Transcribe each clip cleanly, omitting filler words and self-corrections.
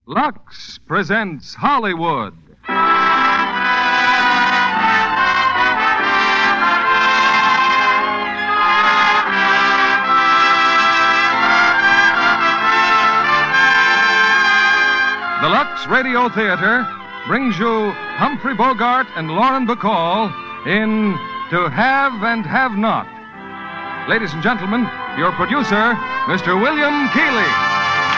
Lux presents Hollywood. The Lux Radio Theater brings you Humphrey Bogart and Lauren Bacall in To Have and Have Not. Ladies and gentlemen, your producer, Mr. William Keighley.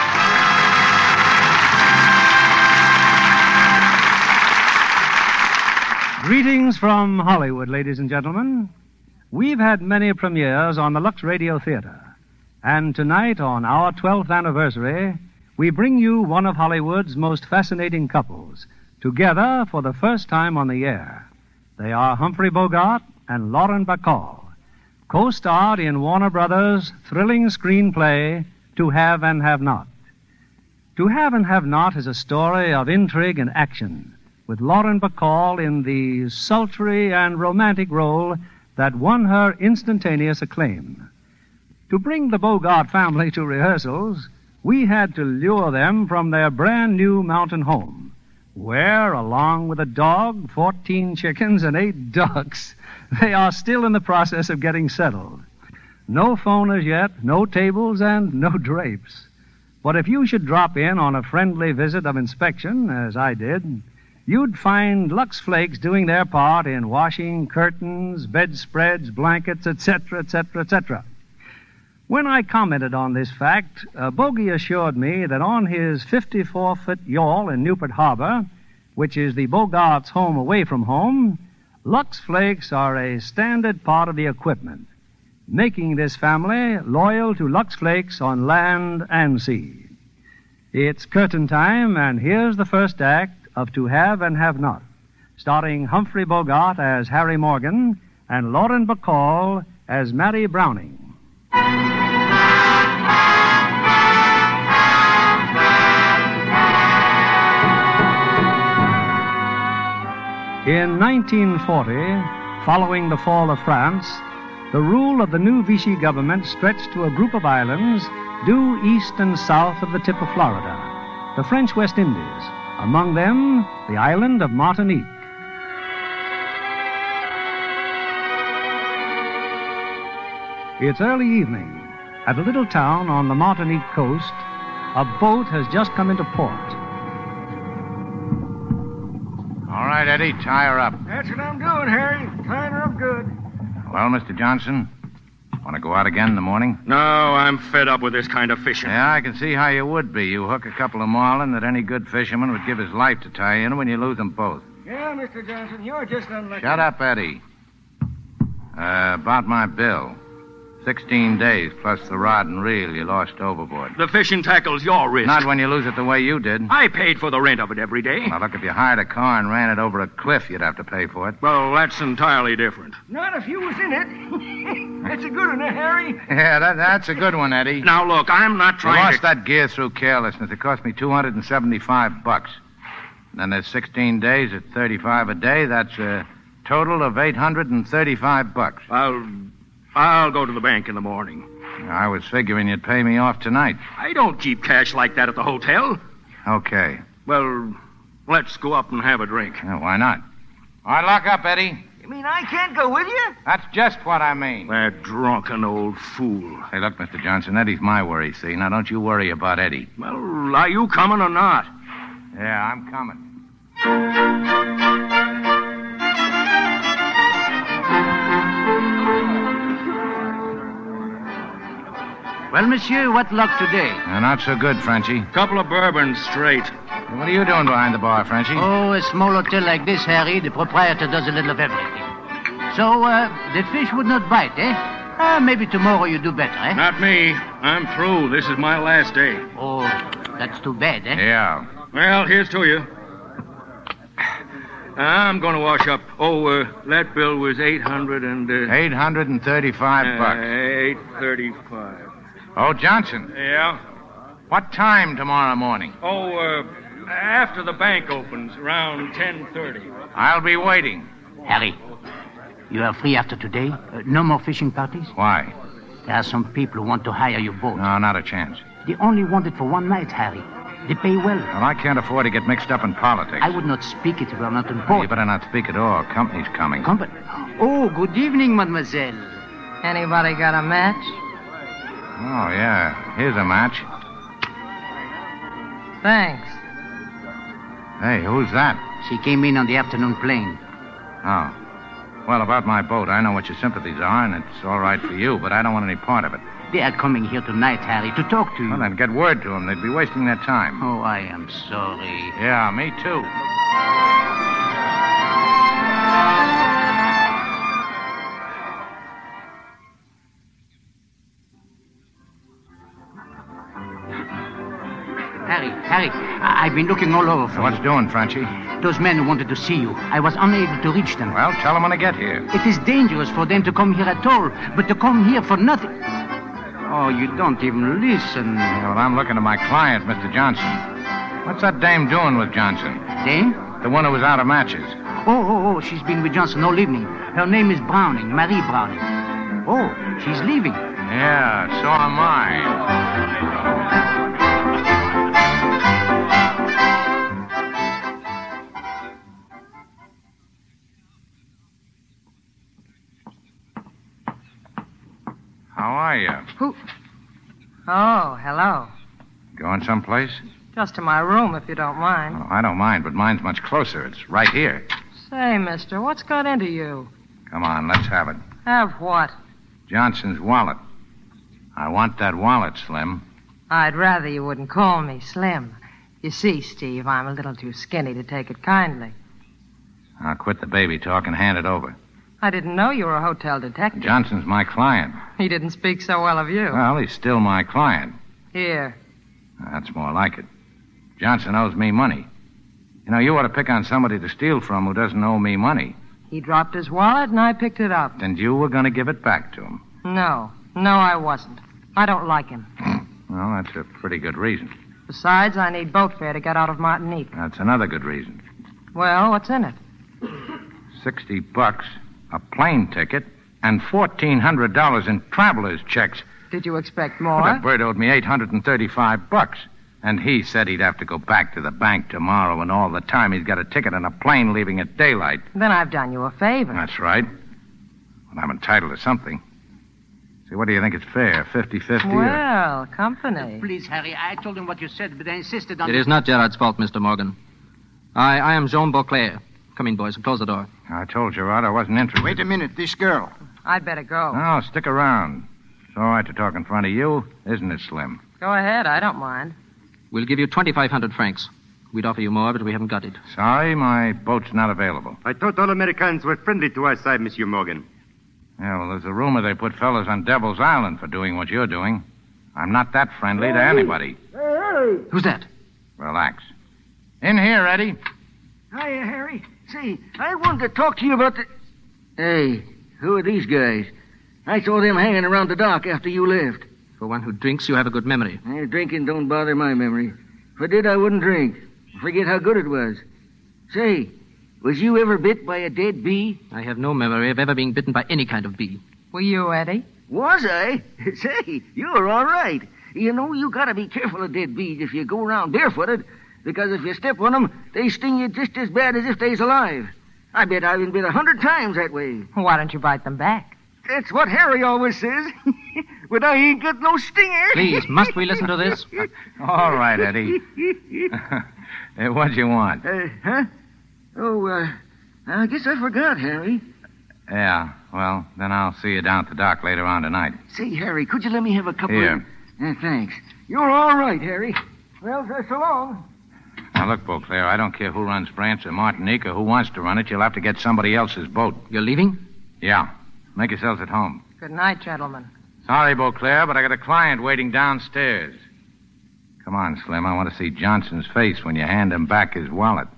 Greetings from Hollywood, ladies and gentlemen. We've had many premieres on the Lux Radio Theater. And tonight, on our 12th anniversary, we bring you one of Hollywood's most fascinating couples, together for the first time on the air. They are Humphrey Bogart and Lauren Bacall, co-starred in Warner Brothers' thrilling screenplay, To Have and Have Not. To Have and Have Not is a story of intrigue and action, with Lauren Bacall in the sultry and romantic role that won her instantaneous acclaim. To bring the Bogart family to rehearsals, we had to lure them from their brand-new mountain home, where, along with a dog, 14 chickens, and 8 ducks, they are still in the process of getting settled. No phone as yet, no tables, and no drapes. But if you should drop in on a friendly visit of inspection, as I did, you'd find Lux Flakes doing their part in washing curtains, bedspreads, blankets, etc., etc., etc. When I commented on this fact, Bogey assured me that on his 54-foot yawl in Newport Harbor, which is the Bogarts' home away from home, Lux Flakes are a standard part of the equipment, making this family loyal to Lux Flakes on land and sea. It's curtain time, and here's the first act of To Have and Have Not, starring Humphrey Bogart as Harry Morgan and Lauren Bacall as Mary Browning. In 1940, following the fall of France, the rule of the new Vichy government stretched to a group of islands due east and south of the tip of Florida, the French West Indies, among them the island of Martinique. It's early evening. At a little town on the Martinique coast, a boat has just come into port. All right, Eddie, tie her up. That's what I'm doing, Harry. Tying her up good. Well, Mr. Johnson, want to go out again in the morning? No, I'm fed up with this kind of fishing. Yeah, I can see how you would be. You hook a couple of marlin that any good fisherman would give his life to tie in when you lose them both. Yeah, Mr. Johnson, you're just unlucky. Shut up, Eddie. About my bill. 16 days plus the rod and reel you lost overboard. The fishing tackle's your risk. Not when you lose it the way you did. I paid for the rent of it every day. Now, look, if you hired a car and ran it over a cliff, you'd have to pay for it. Well, that's entirely different. Not if you was in it. That's a good one, Harry. Yeah, that's a good one, Eddie. Now, look, I'm not You trying lost that gear through carelessness. It cost me $275. And then there's 16 days at $35 a day. That's a total of $835. I'll go to the bank in the morning. I was figuring you'd pay me off tonight. I don't keep cash like that at the hotel. Okay. Well, let's go up and have a drink. Yeah, why not? All right, lock up, Eddie. You mean I can't go with you? That's just what I mean. That drunken old fool. Hey, look, Mr. Johnson, Eddie's my worry, see? Now, don't you worry about Eddie. Well, are you coming or not? Yeah, I'm coming. Well, monsieur, what luck today? Not so good, Frenchie. Couple of bourbons straight. What are you doing behind the bar, Frenchie? Oh, a small hotel like this, Harry, the proprietor does a little of everything. So, the fish would not bite, eh? Maybe tomorrow you do better, eh? Not me. I'm through. This is my last day. Oh, that's too bad, eh? Yeah. Well, here's to you. I'm going to wash up. Oh, that bill was $835. $835. Oh, Johnson. Yeah? What time tomorrow morning? Oh, after the bank opens, around 10:30. I'll be waiting. Harry, you are free after today? No more fishing parties? Why? There are some people who want to hire your boat. No, not a chance. They only want it for one night, Harry. They pay well. Well, I can't afford to get mixed up in politics. I would not speak it if it were not You important. better not speak at all. Company's coming. Company. Oh, good evening, mademoiselle. Anybody got a match? Oh, yeah. Here's a match. Thanks. Hey, who's that? She came in on the afternoon plane. Oh. Well, about my boat, I know what your sympathies are, and it's all right for you, but I don't want any part of it. They are coming here tonight, Harry, to talk to you. Well, then get word to them. They'd be wasting their time. Oh, I am sorry. Yeah, me too. Harry, I've been looking all over for What's doing, Frenchie? you. Those men who wanted to see you, I was unable to reach them. Well, tell them when I get here. It is dangerous for them to come here at all, but to come here for nothing. Oh, you don't even listen. Yeah, well, I'm looking at my client, Mr. Johnson. What's that dame doing with Johnson? Dame? The one who was out of matches. Oh, she's been with Johnson all evening. Her name is Browning, Marie Browning. Oh, she's leaving. Yeah, so am I. How are you? Who? Oh, hello. Going someplace? Just to my room, if you don't mind. Oh, I don't mind, but mine's much closer. It's right here. Say, mister, what's got into you? Come on, let's have it. Have what? Johnson's wallet. I want that wallet, Slim. I'd rather you wouldn't call me Slim. You see, Steve, I'm a little too skinny to take it kindly. I'll quit the baby talk and hand it over. I didn't know you were a hotel detective. Johnson's my client. He didn't speak so well of you. Well, he's still my client. Here. That's more like it. Johnson owes me money. You know, you ought to pick on somebody to steal from who doesn't owe me money. He dropped his wallet and I picked it up. And you were going to give it back to him. No, I wasn't. I don't like him. Well, that's a pretty good reason. Besides, I need boat fare to get out of Martinique. That's another good reason. Well, what's in it? $60, a plane ticket, and $1,400 in traveler's checks. Did you expect more? That bird owed me $835. And he said he'd have to go back to the bank tomorrow, and all the time he's got a ticket on a plane leaving at daylight. Then I've done you a favor. That's right. Well, I'm entitled to something. See, what do you think it's fair? 50-50? Well, company. Please, Harry, I told him what you said, but I insisted on... It is not Gerard's fault, Mr. Morgan. I am Jean Beauclair. Come in, boys. Close the door. I told Gerard I wasn't interested. Wait a minute, this girl. I'd better go. No, stick around. It's all right to talk in front of you, isn't it, Slim? Go ahead, I don't mind. We'll give you 2,500 francs. We'd offer you more, but we haven't got it. Sorry, my boat's not available. I thought all Americans were friendly to our side, Monsieur Morgan. Yeah, well, there's a rumor they put fellas on Devil's Island for doing what you're doing. I'm not that friendly to anybody. Hey! Who's that? Relax. In here, Eddie. Hiya, Harry. Say, I wanted to talk to you about the... Hey, who are these guys? I saw them hanging around the dock after you left. For one who drinks, you have a good memory. Drinking don't bother my memory. If I did, I wouldn't drink. Forget how good it was. Say, was you ever bit by a dead bee? I have no memory of ever being bitten by any kind of bee. Were you, Eddie? Was I? Say, you're all right. You know, you gotta be careful of dead bees if you go around barefooted, because if you step on them, they sting you just as bad as if they's alive. I bet I've been bit 100 times that way. Why don't you bite them back? That's what Harry always says. But I ain't got no stinger. Please, must we listen to this? All right, Eddie. Hey, what do you want? Huh? Oh, I guess I forgot, Harry. Yeah, well, then I'll see you down at the dock later on tonight. Say, Harry, could you let me have a couple Here. of... thanks. You're all right, Harry. Well, so long. Now, look, Beauclair, I don't care who runs France or Martinique or who wants to run it. You'll have to get somebody else's boat. You're leaving? Yeah. Make yourselves at home. Good night, gentlemen. Sorry, Beauclair, but I got a client waiting downstairs. Come on, Slim. I want to see Johnson's face when you hand him back his wallet.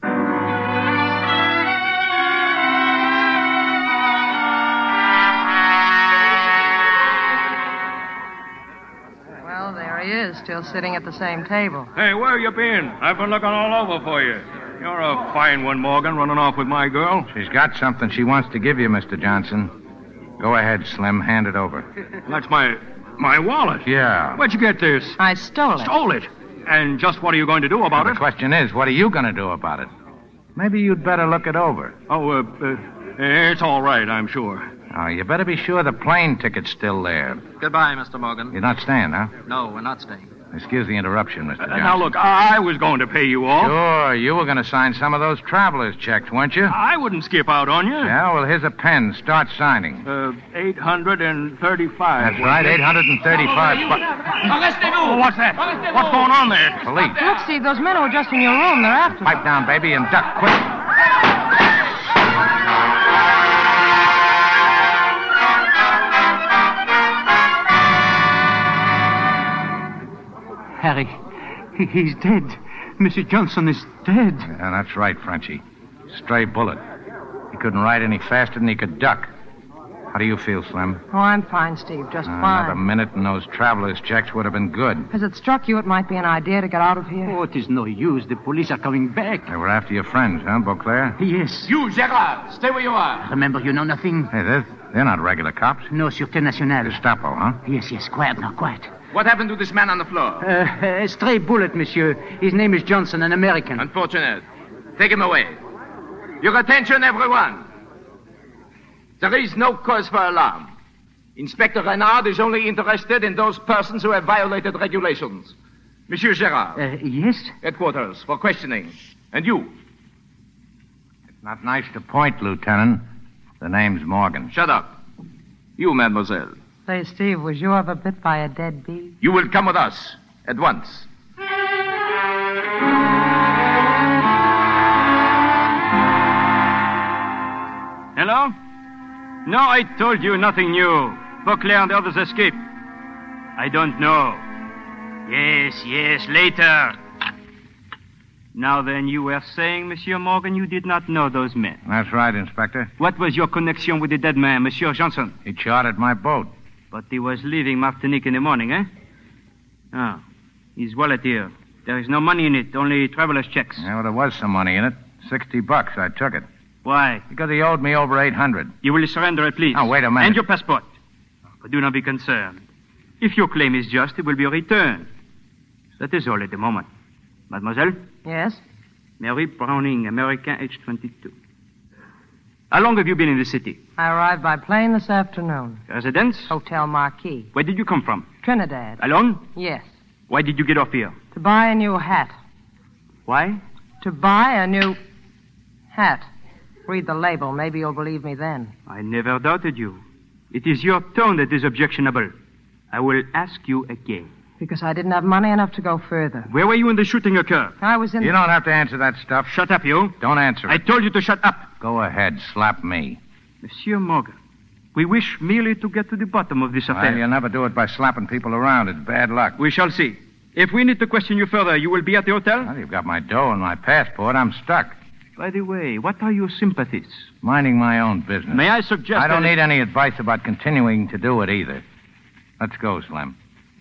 Well, there he is, still sitting at the same table. Hey, where you been? I've been looking all over for you. You're a fine one, Morgan, running off with my girl. She's got something she wants to give you, Mr. Johnson. Go ahead, Slim. Hand it over. That's my wallet. Yeah. Where'd you get this? I stole it. Stole it? And just what are you going to do about The it? question is, what are you going to do about it? Maybe you'd better look it over. Oh, it's all right, I'm sure. Oh, you better be sure the plane ticket's still there. Goodbye, Mr. Morgan. You're not staying, huh? No, we're not staying. Excuse the interruption, Mr. Johnson. Now, look, I was going to pay you off. Sure, you were going to sign some of those traveler's checks, weren't you? I wouldn't skip out on you. Yeah, well, here's a pen. Start signing. 835. That's right, 835 bucks. Oh, what's that? What's going on there? Police. Look, Steve, those men who were just in your room, they're after me. Pipe down, baby, and duck quick. Harry, he's dead. Mr. Johnson is dead. Yeah, that's right, Frenchie. Stray bullet. He couldn't ride any faster than he could duck. How do you feel, Slim? Oh, I'm fine, Steve, just Another fine. minute and those traveler's checks would have been good. Has it struck you it might be an idea to get out of here? Oh, it is no use. The police are coming back. They were after your friends, huh, Beauclair? Yes. You, Gerard, stay where you are. Remember, you know nothing? Hey, they're not regular cops. No, Sûreté Nationale. Gestapo, huh? Yes, quiet now, quiet. What happened to this man on the floor? A stray bullet, monsieur. His name is Johnson, an American. Unfortunate. Take him away. Your attention, everyone. There is no cause for alarm. Inspector Renard is only interested in those persons who have violated regulations. Monsieur Gerard. Yes? Headquarters for questioning. And you? It's not nice to point, Lieutenant. The name's Morgan. Shut up. You, mademoiselle. Say, Steve, was you ever bit by a dead bee? You will come with us at once. Hello? No, I told you nothing new. Beauclair and the others escaped. I don't know. Yes, later. Now then, you were saying, Monsieur Morgan, you did not know those men. That's right, Inspector. What was your connection with the dead man, Monsieur Johnson? He chartered my boat. But he was leaving Martinique in the morning, eh? Oh, his wallet here. There is no money in it, only traveler's checks. Yeah, well, there was some money in it. $60. I took it. Why? Because he owed me over $800. You will surrender it, please. Oh, wait a minute. And your passport. But do not be concerned. If your claim is just, it will be returned. That is all at the moment. Mademoiselle? Yes? Mary Browning, American, age 22. How long have you been in the city? I arrived by plane this afternoon. Residence? Hotel Marquis. Where did you come from? Trinidad. Alone? Yes. Why did you get off here? To buy a new hat. Why? To buy a new hat. Read the label. Maybe you'll believe me then. I never doubted you. It is your tone that is objectionable. I will ask you again. Because I didn't have money enough to go further. Where were you when the shooting occurred? I was in... You don't have to answer that stuff. Shut up, you. Don't answer it. I told you to shut up. Go ahead. Slap me. Monsieur Morgan, we wish merely to get to the bottom of this affair. Well, you'll never do it by slapping people around. It's bad luck. We shall see. If we need to question you further, you will be at the hotel? Well, you've got my dough and my passport. I'm stuck. By the way, what are your sympathies? Minding my own business. May I suggest I don't that... need any advice about continuing to do it either. Let's go, Slim.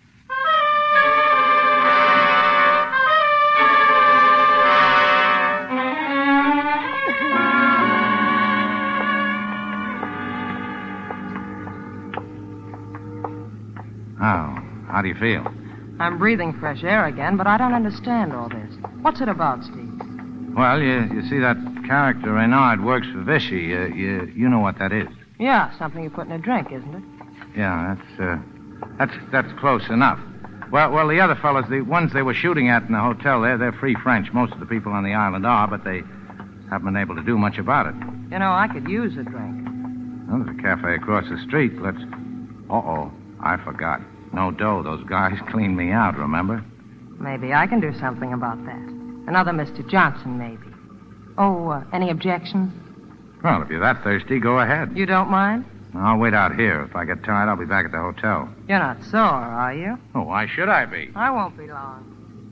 Oh, how do you feel? I'm breathing fresh air again, but I don't understand all this. What's it about, Steve? Well, you see that character Renard works for Vichy. You know what that is. Yeah, something you put in a drink, isn't it? Yeah, that's close enough. Well, the other fellows, the ones they were shooting at in the hotel there, they're free French. Most of the people on the island are, but they haven't been able to do much about it. You know, I could use a drink. Well, there's a cafe across the street. Uh-oh, I forgot. No dough. Those guys cleaned me out, remember? Maybe I can do something about that. Another Mr. Johnson, maybe. Oh, any objections? Well, if you're that thirsty, go ahead. You don't mind? I'll wait out here. If I get tired, I'll be back at the hotel. You're not sore, are you? Oh, why should I be? I won't be long.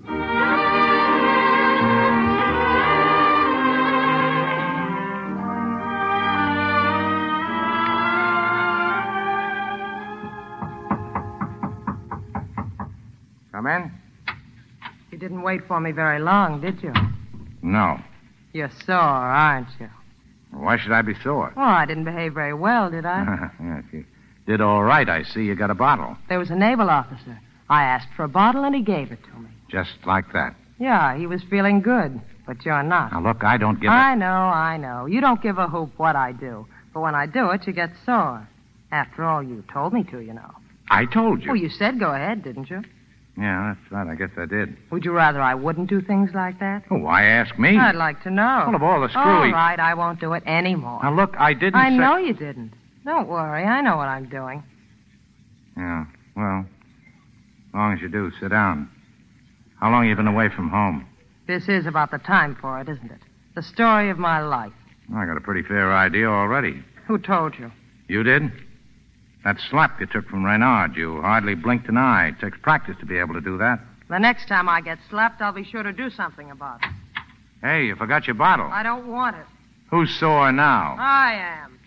Come in? You didn't wait for me very long, did you? No. You're sore, aren't you? Why should I be sore? Well, I didn't behave very well, did I? Yes, you did all right. I see you got a bottle. There was a naval officer. I asked for a bottle, and he gave it to me. Just like that. Yeah, he was feeling good, but you're not. Now, look, I don't give I know. You don't give a hoop what I do. But when I do it, you get sore. After all, you told me to, you know. I told you. Well, you said go ahead, didn't you? Yeah, that's right. I guess I did. Would you rather I wouldn't do things like that? Oh, why ask me? I'd like to know. Well, of all the screwy... All right, I won't do it anymore. Now, look, I didn't I say... know you didn't. Don't worry. I know what I'm doing. Yeah, well, as long as you do, sit down. How long have you been away from home? This is about the time for it, isn't it? The story of my life. Well, I got a pretty fair idea already. Who told you? You did? That slap you took from Reynard, you hardly blinked an eye. It takes practice to be able to do that. The next time I get slapped, I'll be sure to do something about it. Hey, you forgot your bottle. I don't want it. Who's sore now? I am.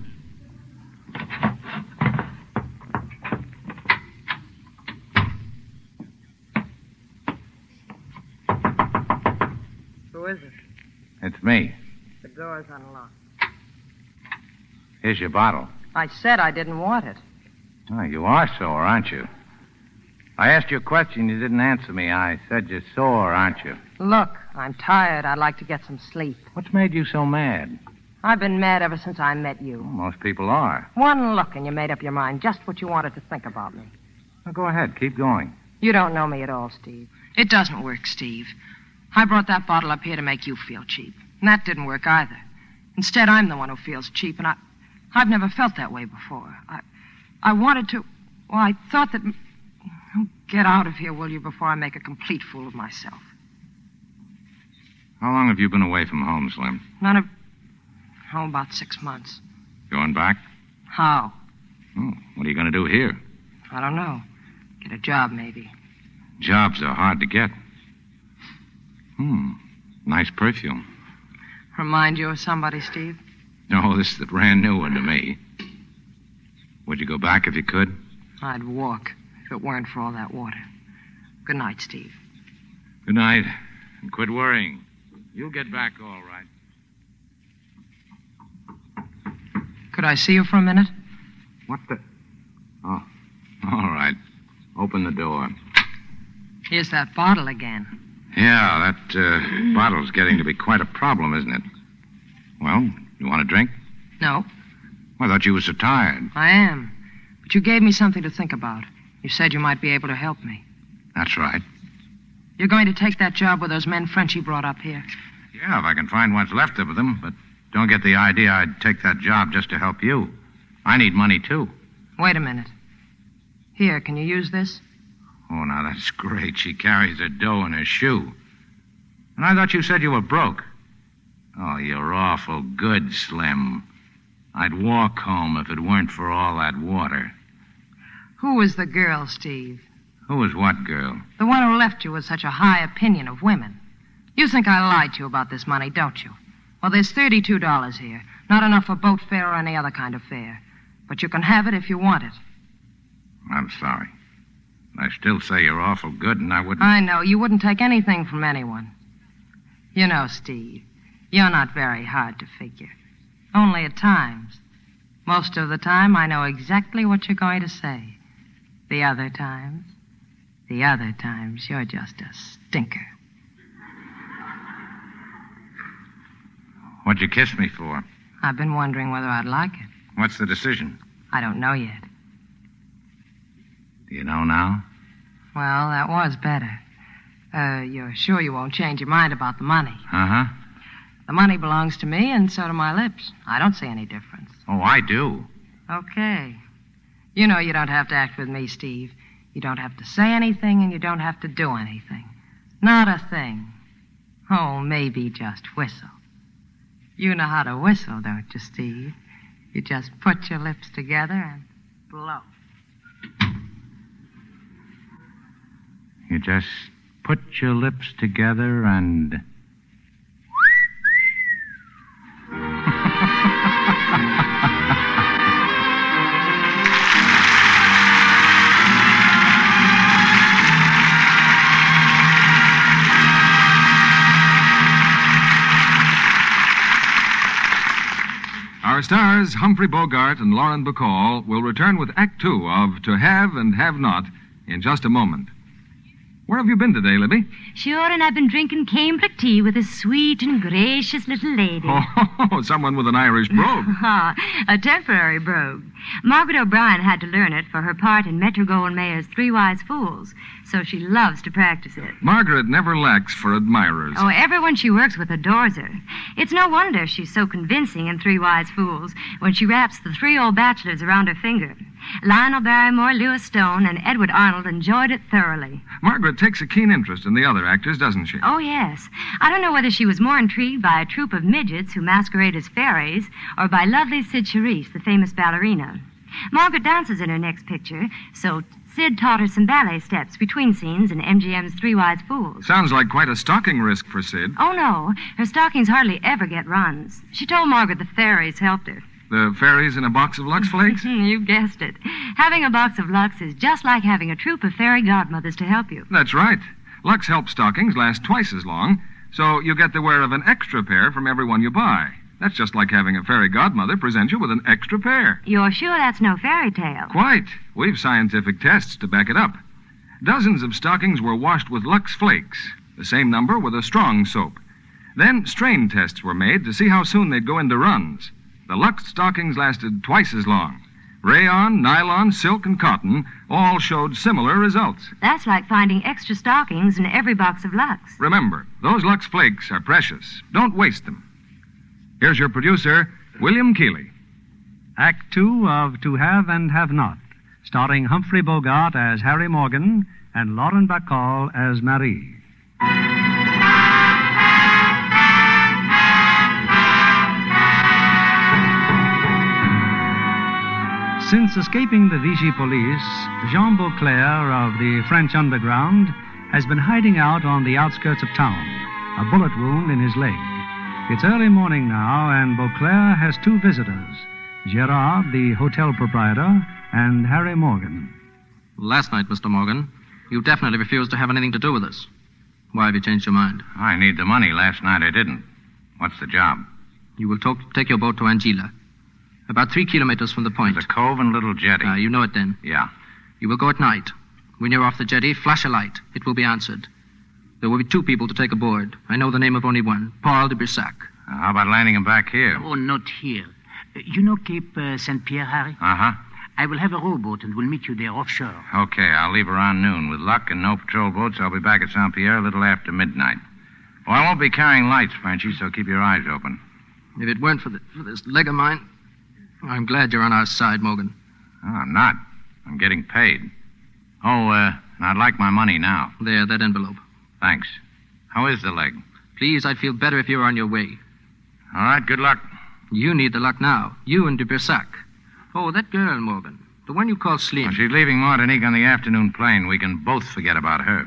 Who is it? It's me. The door's unlocked. Here's your bottle. I said I didn't want it. Oh, you are sore, aren't you? I asked you a question. You didn't answer me. I said you're sore, aren't you? Look, I'm tired. I'd like to get some sleep. What's made you so mad? I've been mad ever since I met you. Well, most people are. One look and you made up your mind just what you wanted to think about me. Well, go ahead. Keep going. You don't know me at all, Steve. It doesn't work, Steve. I brought that bottle up here to make you feel cheap. And that didn't work either. Instead, I'm the one who feels cheap, and I've never felt that way before. I wanted to... Well, I thought that... Oh, get out of here, will you, before I make a complete fool of myself. How long have you been away from home, Slim? About 6 months. Going back? How? Oh, what are you going to do here? I don't know. Get a job, maybe. Jobs are hard to get. Nice perfume. Remind you of somebody, Steve? No, this is the brand new one to me. Would you go back if you could? I'd walk if it weren't for all that water. Good night, Steve. Good night. And quit worrying. You'll get back all right. Could I see you for a minute? What the... Oh, all right. Open the door. Here's that bottle again. Yeah, that bottle's getting to be quite a problem, isn't it? Well, you want a drink? No. I thought you were so tired. I am. But you gave me something to think about. You said you might be able to help me. That's right. You're going to take that job with those men Frenchy brought up here? Yeah, if I can find what's left of them, but don't get the idea I'd take that job just to help you. I need money, too. Wait a minute. Here, can you use this? Oh, now, that's great. She carries her dough in her shoe. And I thought you said you were broke. Oh, you're awful good, Slim. I'd walk home if it weren't for all that water. Who was the girl, Steve? Who was what girl? The one who left you with such a high opinion of women. You think I lied to you about this money, don't you? Well, there's $32 here. Not enough for boat fare or any other kind of fare. But you can have it if you want it. I'm sorry. I still say you're awful good, and I wouldn't... I know. You wouldn't take anything from anyone. You know, Steve, you're not very hard to figure. Only at times. Most of the time, I know exactly what you're going to say. The other times, you're just a stinker. What'd you kiss me for? I've been wondering whether I'd like it. What's the decision? I don't know yet. Do you know now? Well, that was better. You're sure you won't change your mind about the money? Uh-huh. The money belongs to me, and so do my lips. I don't see any difference. Oh, I do. Okay. You know you don't have to act with me, Steve. You don't have to say anything, and you don't have to do anything. Not a thing. Oh, maybe just whistle. You know how to whistle, don't you, Steve? You just put your lips together and blow. You just put your lips together and... Our stars, Humphrey Bogart and Lauren Bacall, will return with Act Two of To Have and Have Not in just a moment. Where have you been today, Libby? Sure, and I've been drinking cambric tea with a sweet and gracious little lady. Oh, someone with an Irish brogue. A temporary brogue. Margaret O'Brien had to learn it for her part in Metro-Goldwyn-Mayer's Three Wise Fools, so she loves to practice it. Margaret never lacks for admirers. Oh, everyone she works with adores her. It's no wonder she's so convincing in Three Wise Fools when she wraps the three old bachelors around her finger. Lionel Barrymore, Lewis Stone, and Edward Arnold enjoyed it thoroughly. Margaret takes a keen interest in the other actors, doesn't she? Oh, yes. I don't know whether she was more intrigued by a troupe of midgets who masquerade as fairies or by lovely Sid Charisse, the famous ballerina. Margaret dances in her next picture, so Sid taught her some ballet steps between scenes in MGM's Three Wise Fools. Sounds like quite a stocking risk for Sid. Oh, no. Her stockings hardly ever get runs. She told Margaret the fairies helped her. The fairies in a box of Lux Flakes? You guessed it. Having a box of Lux is just like having a troupe of fairy godmothers to help you. That's right. Lux Help stockings last twice as long, so you get the wear of an extra pair from every one you buy. That's just like having a fairy godmother present you with an extra pair. You're sure that's no fairy tale? Quite. We've scientific tests to back it up. Dozens of stockings were washed with Lux Flakes, the same number with a strong soap. Then strain tests were made to see how soon they'd go into runs. The Lux stockings lasted twice as long. Rayon, nylon, silk, and cotton all showed similar results. That's like finding extra stockings in every box of Lux. Remember, those Lux Flakes are precious. Don't waste them. Here's your producer, William Keighley. Act 2 of To Have and Have Not, starring Humphrey Bogart as Harry Morgan and Lauren Bacall as Marie. Since escaping the Vichy police, Jean Beauclair of the French underground has been hiding out on the outskirts of town, a bullet wound in his leg. It's early morning now, and Beauclair has two visitors, Gerard, the hotel proprietor, and Harry Morgan. Last night, Mr. Morgan, you definitely refused to have anything to do with us. Why have you changed your mind? I need the money. Last night I didn't. What's the job? You will take your boat to Anguilla. About 3 kilometers from the point. There's a cove and little jetty. You know it then. Yeah. You will go at night. When you're off the jetty, flash a light. It will be answered. There will be 2 people to take aboard. I know the name of only one, Paul de Brissac. How about landing him back here? Oh, not here. You know Cape St. Pierre, Harry? Uh-huh. I will have a rowboat and we'll meet you there offshore. Okay, I'll leave around noon. With luck and no patrol boats, I'll be back at St. Pierre a little after midnight. Oh, I won't be carrying lights, Frenchy, so keep your eyes open. If it weren't for this leg of mine, I'm glad you're on our side, Morgan. Oh, I'm not. I'm getting paid. Oh, and I'd like my money now. There, that envelope. Thanks. How is the leg? Please, I'd feel better if you were on your way. All right, good luck. You need the luck now. You and de Brissac. Oh, that girl, Morgan. The one you call Slim. Well, she's leaving Martinique on the afternoon plane. We can both forget about her.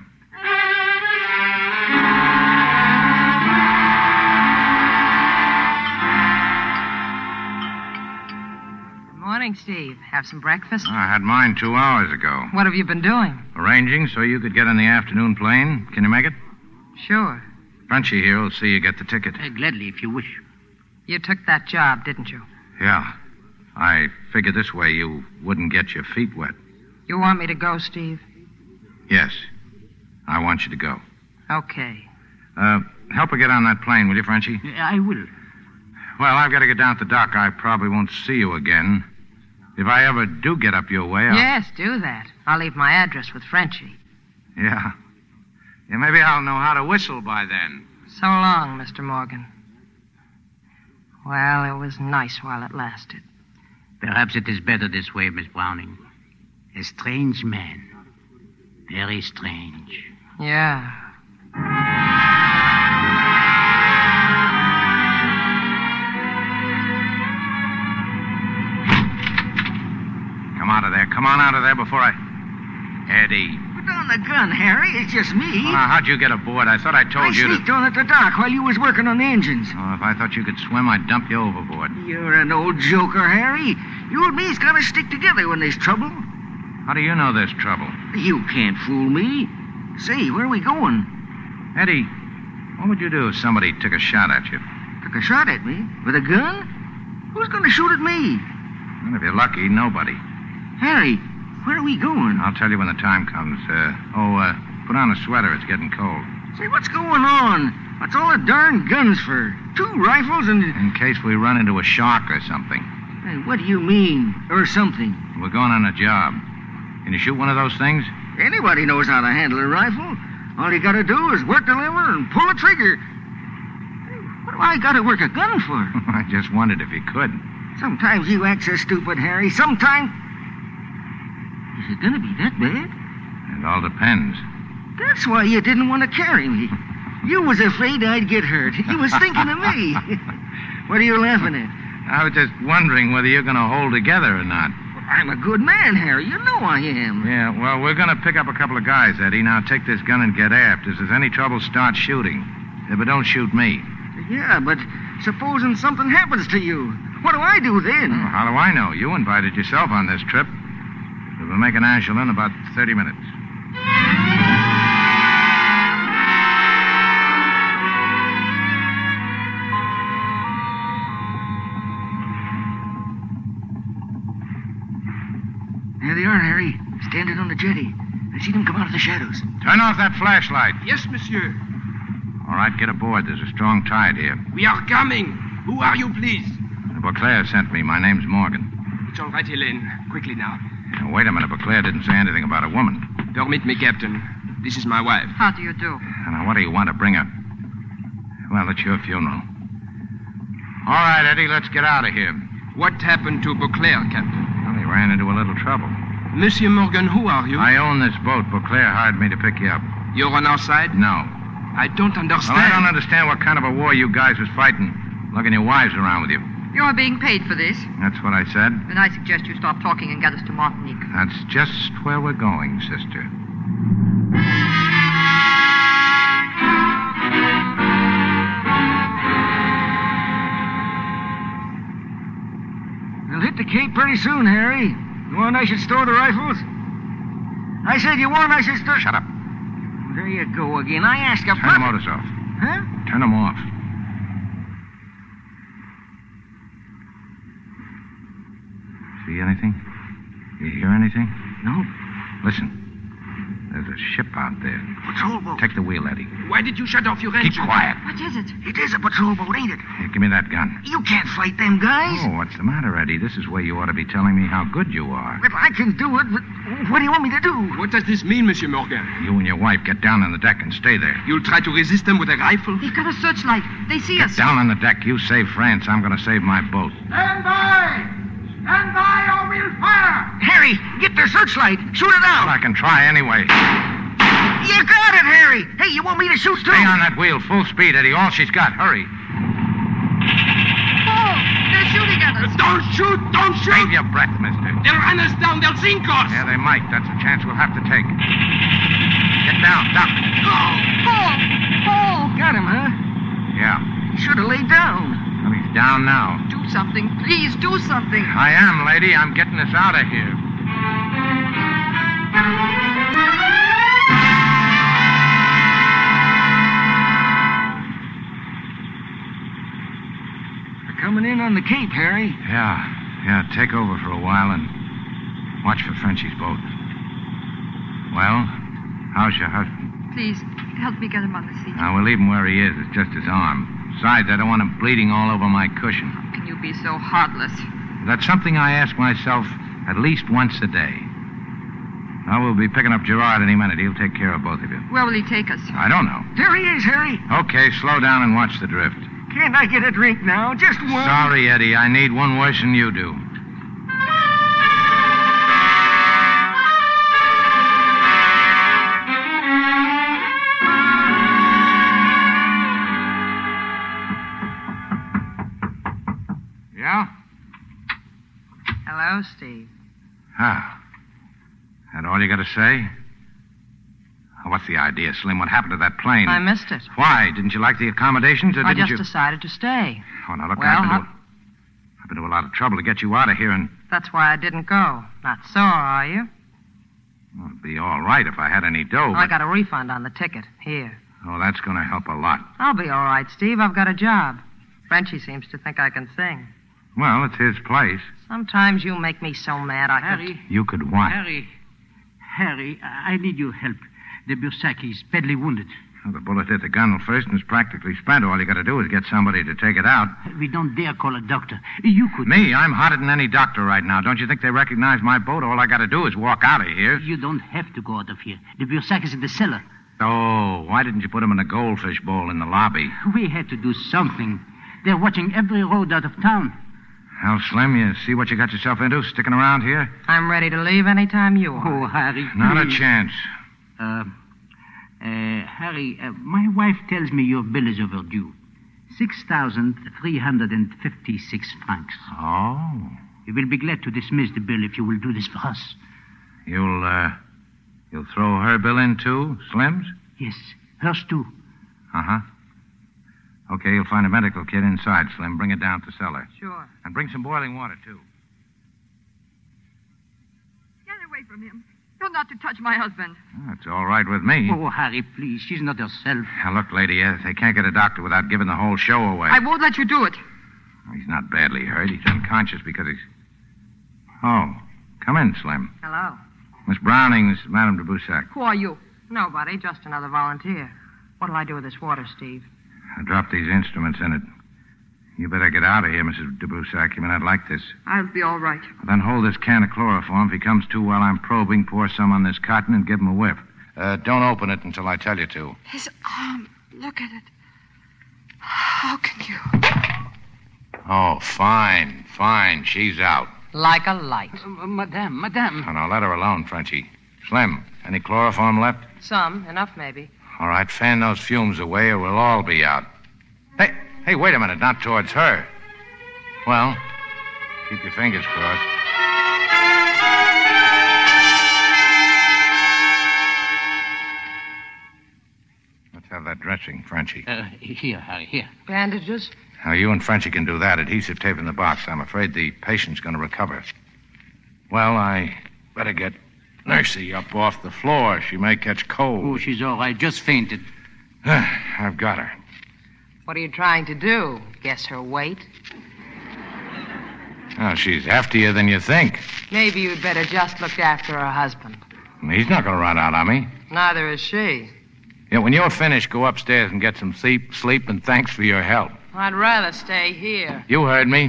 Morning, Steve. Have some breakfast? I had mine 2 hours ago. What have you been doing? Arranging so you could get on the afternoon plane. Can you make it? Sure. Frenchy here will see you get the ticket. Gladly, if you wish. You took that job, didn't you? Yeah. I figured this way you wouldn't get your feet wet. You want me to go, Steve? Yes. I want you to go. Okay. Help her get on that plane, will you, Frenchy? I will. Well, I've got to get down at the dock. I probably won't see you again. If I ever do get up your way, Yes, do that. I'll leave my address with Frenchy. Yeah. Yeah, maybe I'll know how to whistle by then. So long, Mr. Morgan. Well, it was nice while it lasted. Perhaps it is better this way, Miss Browning. A strange man. Very strange. Yeah. Come out of there. Come on out of there before I... Eddie. Put down the gun, Harry. It's just me. Well, now, how'd you get aboard? I thought I told you to... I sneaked on at the dock while you was working on the engines. Oh, if I thought you could swim, I'd dump you overboard. You're an old joker, Harry. You and me's gotta stick together when there's trouble. How do you know there's trouble? You can't fool me. Say, where are we going? Eddie, what would you do if somebody took a shot at you? Took a shot at me? With a gun? Who's gonna shoot at me? Well, if you're lucky, nobody. Harry, where are we going? I'll tell you when the time comes. Put on a sweater. It's getting cold. Say, what's going on? What's all the darn guns for? 2 rifles and... In case we run into a shark or something. Hey, what do you mean, or something? We're going on a job. Can you shoot one of those things? Anybody knows how to handle a rifle. All you gotta do is work the lever and pull the trigger. What do I gotta work a gun for? I just wondered if you could. Sometimes you act so stupid, Harry. Sometimes... Is it gonna be that bad? It all depends. That's why you didn't want to carry me. You was afraid I'd get hurt. You was thinking of me. What are you laughing at? I was just wondering whether you're going to hold together or not. I'm a good man, Harry. You know I am. Yeah, well, we're going to pick up a couple of guys, Eddie. Now take this gun and get aft. If there's any trouble, start shooting. Yeah, but don't shoot me. Yeah, but supposing something happens to you, what do I do then? Oh, how do I know? You invited yourself on this trip. We'll make an Angela in about 30 minutes. There they are, Harry. Standing on the jetty. I see them come out of the shadows. Turn off that flashlight. Yes, monsieur. All right, get aboard. There's a strong tide here. We are coming. Who are you, please? Beauclair sent me. My name's Morgan. It's all right, Helene. Quickly now. Now, wait a minute. Beauclair didn't say anything about a woman. Permit me, Captain. This is my wife. How do you do? Now, what do you want to bring her? Well, it's your funeral. All right, Eddie, let's get out of here. What happened to Beauclair, Captain? Well, he ran into a little trouble. Monsieur Morgan, who are you? I own this boat. Beauclair hired me to pick you up. You're on our side? No. I don't understand. Well, I don't understand what kind of a war you guys was fighting. Lugging your wives around with you. You're being paid for this. That's what I said. Then I suggest you stop talking and get us to Martinique. That's just where we're going, sister. We'll hit the Cape pretty soon, Harry. You want I should store the rifles? I said you want I should store... Shut up. There you go again. I asked you... Turn the motors off. Huh? Turn them off. See anything? You hear anything? No. Listen. There's a ship out there. Patrol boat. Take the wheel, Eddie. Why did you shut off your engine? Keep quiet. What is it? It is a patrol boat, ain't it? Here, give me that gun. You can't fight them guys. Oh, what's the matter, Eddie? This is where you ought to be telling me how good you are. Well, I can do it, but what do you want me to do? What does this mean, Monsieur Morgan? You and your wife get down on the deck and stay there. You'll try to resist them with a rifle? He's got a searchlight. They see us. Down on the deck. You save France. I'm going to save my boat. Stand by! Stand by or we'll fire! Harry, get their searchlight. Shoot it out. Well, I can try anyway. You got it, Harry. Hey, you want me to shoot too? Stay on that wheel. Full speed, Eddie. All she's got. Hurry. Oh, they're shooting at us. Don't shoot! Don't shoot! Save your breath, mister. They'll run us down. They'll sink us. Yeah, they might. That's a chance we'll have to take. Get down. Down. Paul! Got him, huh? Yeah. He should have laid down. Well, he's down now. Do something. Please do something. I am, lady. I'm getting us out of here. They're coming in on the Cape, Harry. Yeah. Take over for a while and watch for Frenchie's boat. Well, how's your husband? Please, help me get him on the seat. Now, we'll leave him where he is. It's just his arm. Besides, I don't want him bleeding all over my cushion. How can you be so heartless? That's something I ask myself at least once a day. Now, we'll be picking up Gerard any minute. He'll take care of both of you. Where will he take us? I don't know. There he is, Harry. Okay, slow down and watch the drift. Can't I get a drink now? Just one. Sorry, Eddie. I need one worse than you do. Yeah? Hello, Steve. Ah. That all you got to say? Oh, what's the idea, Slim? What happened to that plane? I missed it. Why? Didn't you like the accommodations, or I didn't just decided to stay. Oh, now look, Well, I've been to a lot of trouble to get you out of here, and That's why I didn't go. Not sore, are you? well, it'd be all right if I had any dough. I But... got a refund on the ticket. Here. Oh, that's going to help a lot. I'll be all right, Steve. I've got a job. Frenchie seems to think I can sing. Well, it's his place. Sometimes you make me so mad I could... Harry. You could what? Harry, I need your help. De Bursac is badly wounded. Well, the bullet hit the gun first and is practically spent. All you got to do is get somebody to take it out. We don't dare call a doctor. You could... Me? I'm hotter than any doctor right now. Don't you think they recognize my boat? All I got to do is walk out of here. You don't have to go out of here. De Bursac is in the cellar. Oh, why didn't you put him in a goldfish bowl in the lobby? We had to do something. They're watching every road out of town. Hell, Slim, you see what you got yourself into, sticking around here? I'm ready to leave any time you are. Oh, Harry, Not a please. chance. Harry, my wife tells me your bill is overdue. 6,356 francs. Oh. We will be glad to dismiss the bill if you will do this for us. You'll throw her bill in, too, Slim's? Yes, hers too. Uh-huh. Okay, you'll find a medical kit inside, Slim. Bring it down to the cellar. Sure. And bring some boiling water, too. Get away from him. You're not to touch my husband. That's all right with me. Oh, Harry, please. She's not herself. Now, look, lady, they can't get a doctor without giving the whole show away. I won't let you do it. He's not badly hurt. He's unconscious because he's... Oh, come in, Slim. Hello. Miss Browning, this is Madame de Boussac. Who are you? Nobody, just another volunteer. What'll I do with this water, Steve? I dropped these instruments in it. You better get out of here, Mrs. de Boussac. You may not like this. I'll be all right. Then hold this can of chloroform. If he comes to while I'm probing, pour some on this cotton and give him a whiff. Don't open it until I tell you to. His arm. Look at it. How can you? Oh, fine. She's out. Like a light. Madame. Oh, now, let her alone, Frenchie. Slim, any chloroform left? Some. Enough, maybe. All right, fan those fumes away or we'll all be out. Hey, wait a minute. Not towards her. Well, keep your fingers crossed. Let's have that dressing, Frenchie. Here, Harry, here. Bandages? Now, you and Frenchie can do that. Adhesive tape in the box. I'm afraid the patient's going to recover. Well, I better get Nursey up off the floor. She may catch cold. Oh, she's all right. Just fainted. I've got her. What are you trying to do? Guess her weight? Oh, she's heftier than you think. Maybe you'd better just look after her husband. He's not going to run out on me. Neither is she. Yeah, when you're finished, go upstairs and get some sleep, and thanks for your help. I'd rather stay here. You heard me.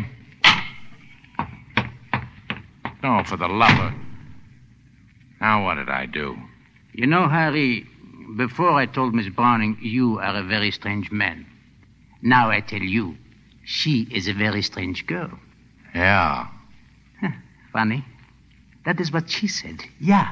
Oh, for the lover. Now, what did I do? You know, Harry, before I told Miss Browning you are a very strange man. Now I tell you, she is a very strange girl. Yeah. Funny. That is what she said. Yeah.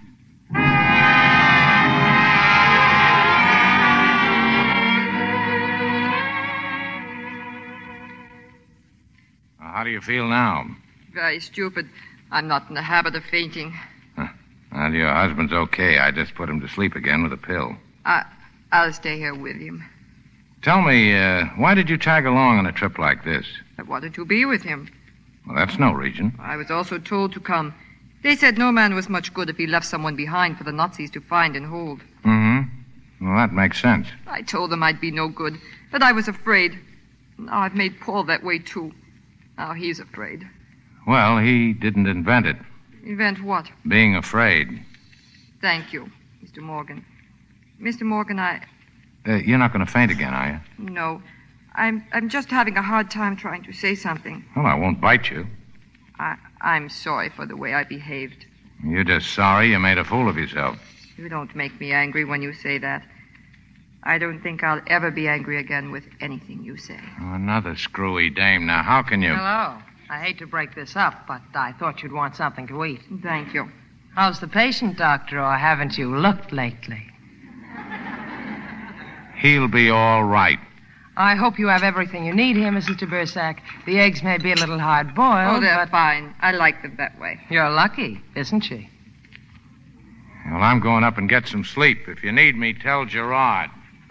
How do you feel now? Very stupid. I'm not in the habit of fainting. Well, your husband's okay. I just put him to sleep again with a pill. I'll stay here with him. Tell me, why did you tag along on a trip like this? I wanted to be with him. Well, that's no reason. I was also told to come. They said no man was much good if he left someone behind for the Nazis to find and hold. Mm-hmm. Well, that makes sense. I told them I'd be no good, but I was afraid. Now I've made Paul that way, too. Now he's afraid. Well, he didn't invent it. Invent what? Being afraid. Thank you, Mr. Morgan. Mr. Morgan, You're not going to faint again, are you? No. I'm just having a hard time trying to say something. Well, I won't bite you. I'm sorry for the way I behaved. You're just sorry you made a fool of yourself. You don't make me angry when you say that. I don't think I'll ever be angry again with anything you say. Oh, another screwy dame. Now, how can you... Hello. I hate to break this up, but I thought you'd want something to eat. Thank you. How's the patient, Doctor, or haven't you looked lately? He'll be all right. I hope you have everything you need here, Mrs. de Bursac. The eggs may be a little hard-boiled, Oh, they're but... fine. I like them that way. You're lucky, isn't she? Well, I'm going up and get some sleep. If you need me, tell Gerard.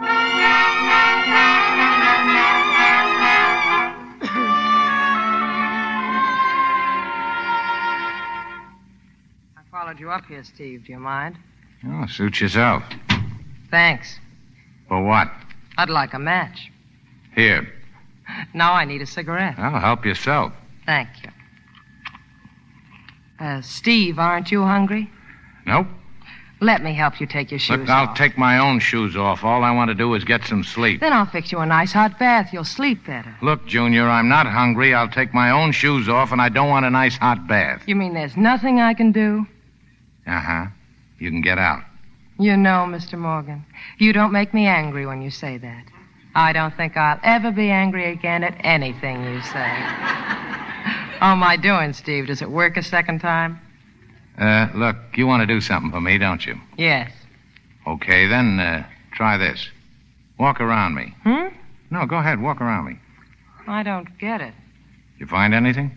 I followed you up here, Steve. Do you mind? Oh, suit yourself. Thanks. For what? I'd like a match. Here. Now I need a cigarette. Well, help yourself. Thank you. Steve, aren't you hungry? Nope. Let me help you take your shoes Look, I'll off. take my own shoes off. All I want to do is get some sleep. Then I'll fix you a nice hot bath. You'll sleep better. Look, Junior, I'm not hungry. I'll take my own shoes off, and I don't want a nice hot bath. You mean there's nothing I can do? Uh-huh. You can get out. You know, Mr. Morgan, you don't make me angry when you say that. I don't think I'll ever be angry again at anything you say. How am I doing, Steve? Does it work a second time? Look, you want to do something for me, don't you? Yes. Okay, then, try this. Walk around me. No, go ahead, walk around me. I don't get it. You find anything?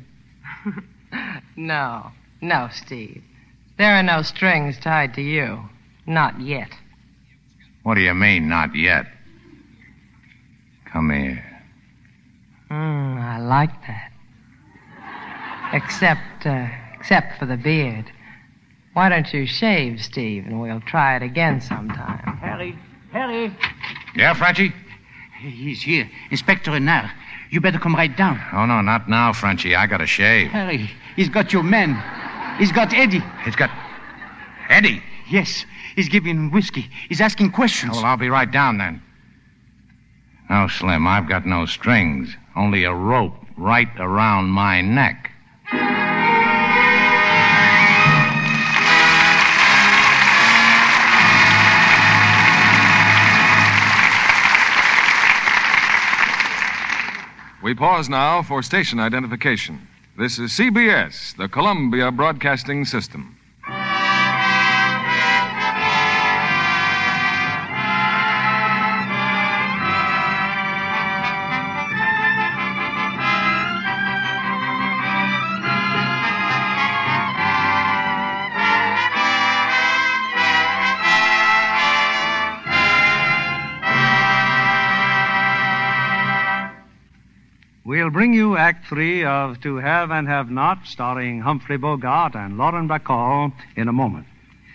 No, Steve. There are no strings tied to you. Not yet. What do you mean, not yet? Come here. I like that. Except for the beard. Why don't you shave, Steve, and we'll try it again sometime. Harry. Yeah, Frenchie? He's here. Inspector Renard. You better come right down. Oh, no, not now, Frenchie. I gotta shave. Harry, he's got your men. He's got Eddie. He's got... Eddie? Yes. He's giving him whiskey. He's asking questions. Oh, well, I'll be right down then. No, Slim, I've got no strings. Only a rope right around my neck. We pause now for station identification. This is CBS, the Columbia Broadcasting System. We'll bring you Act 3 of To Have and Have Not, starring Humphrey Bogart and Lauren Bacall, in a moment.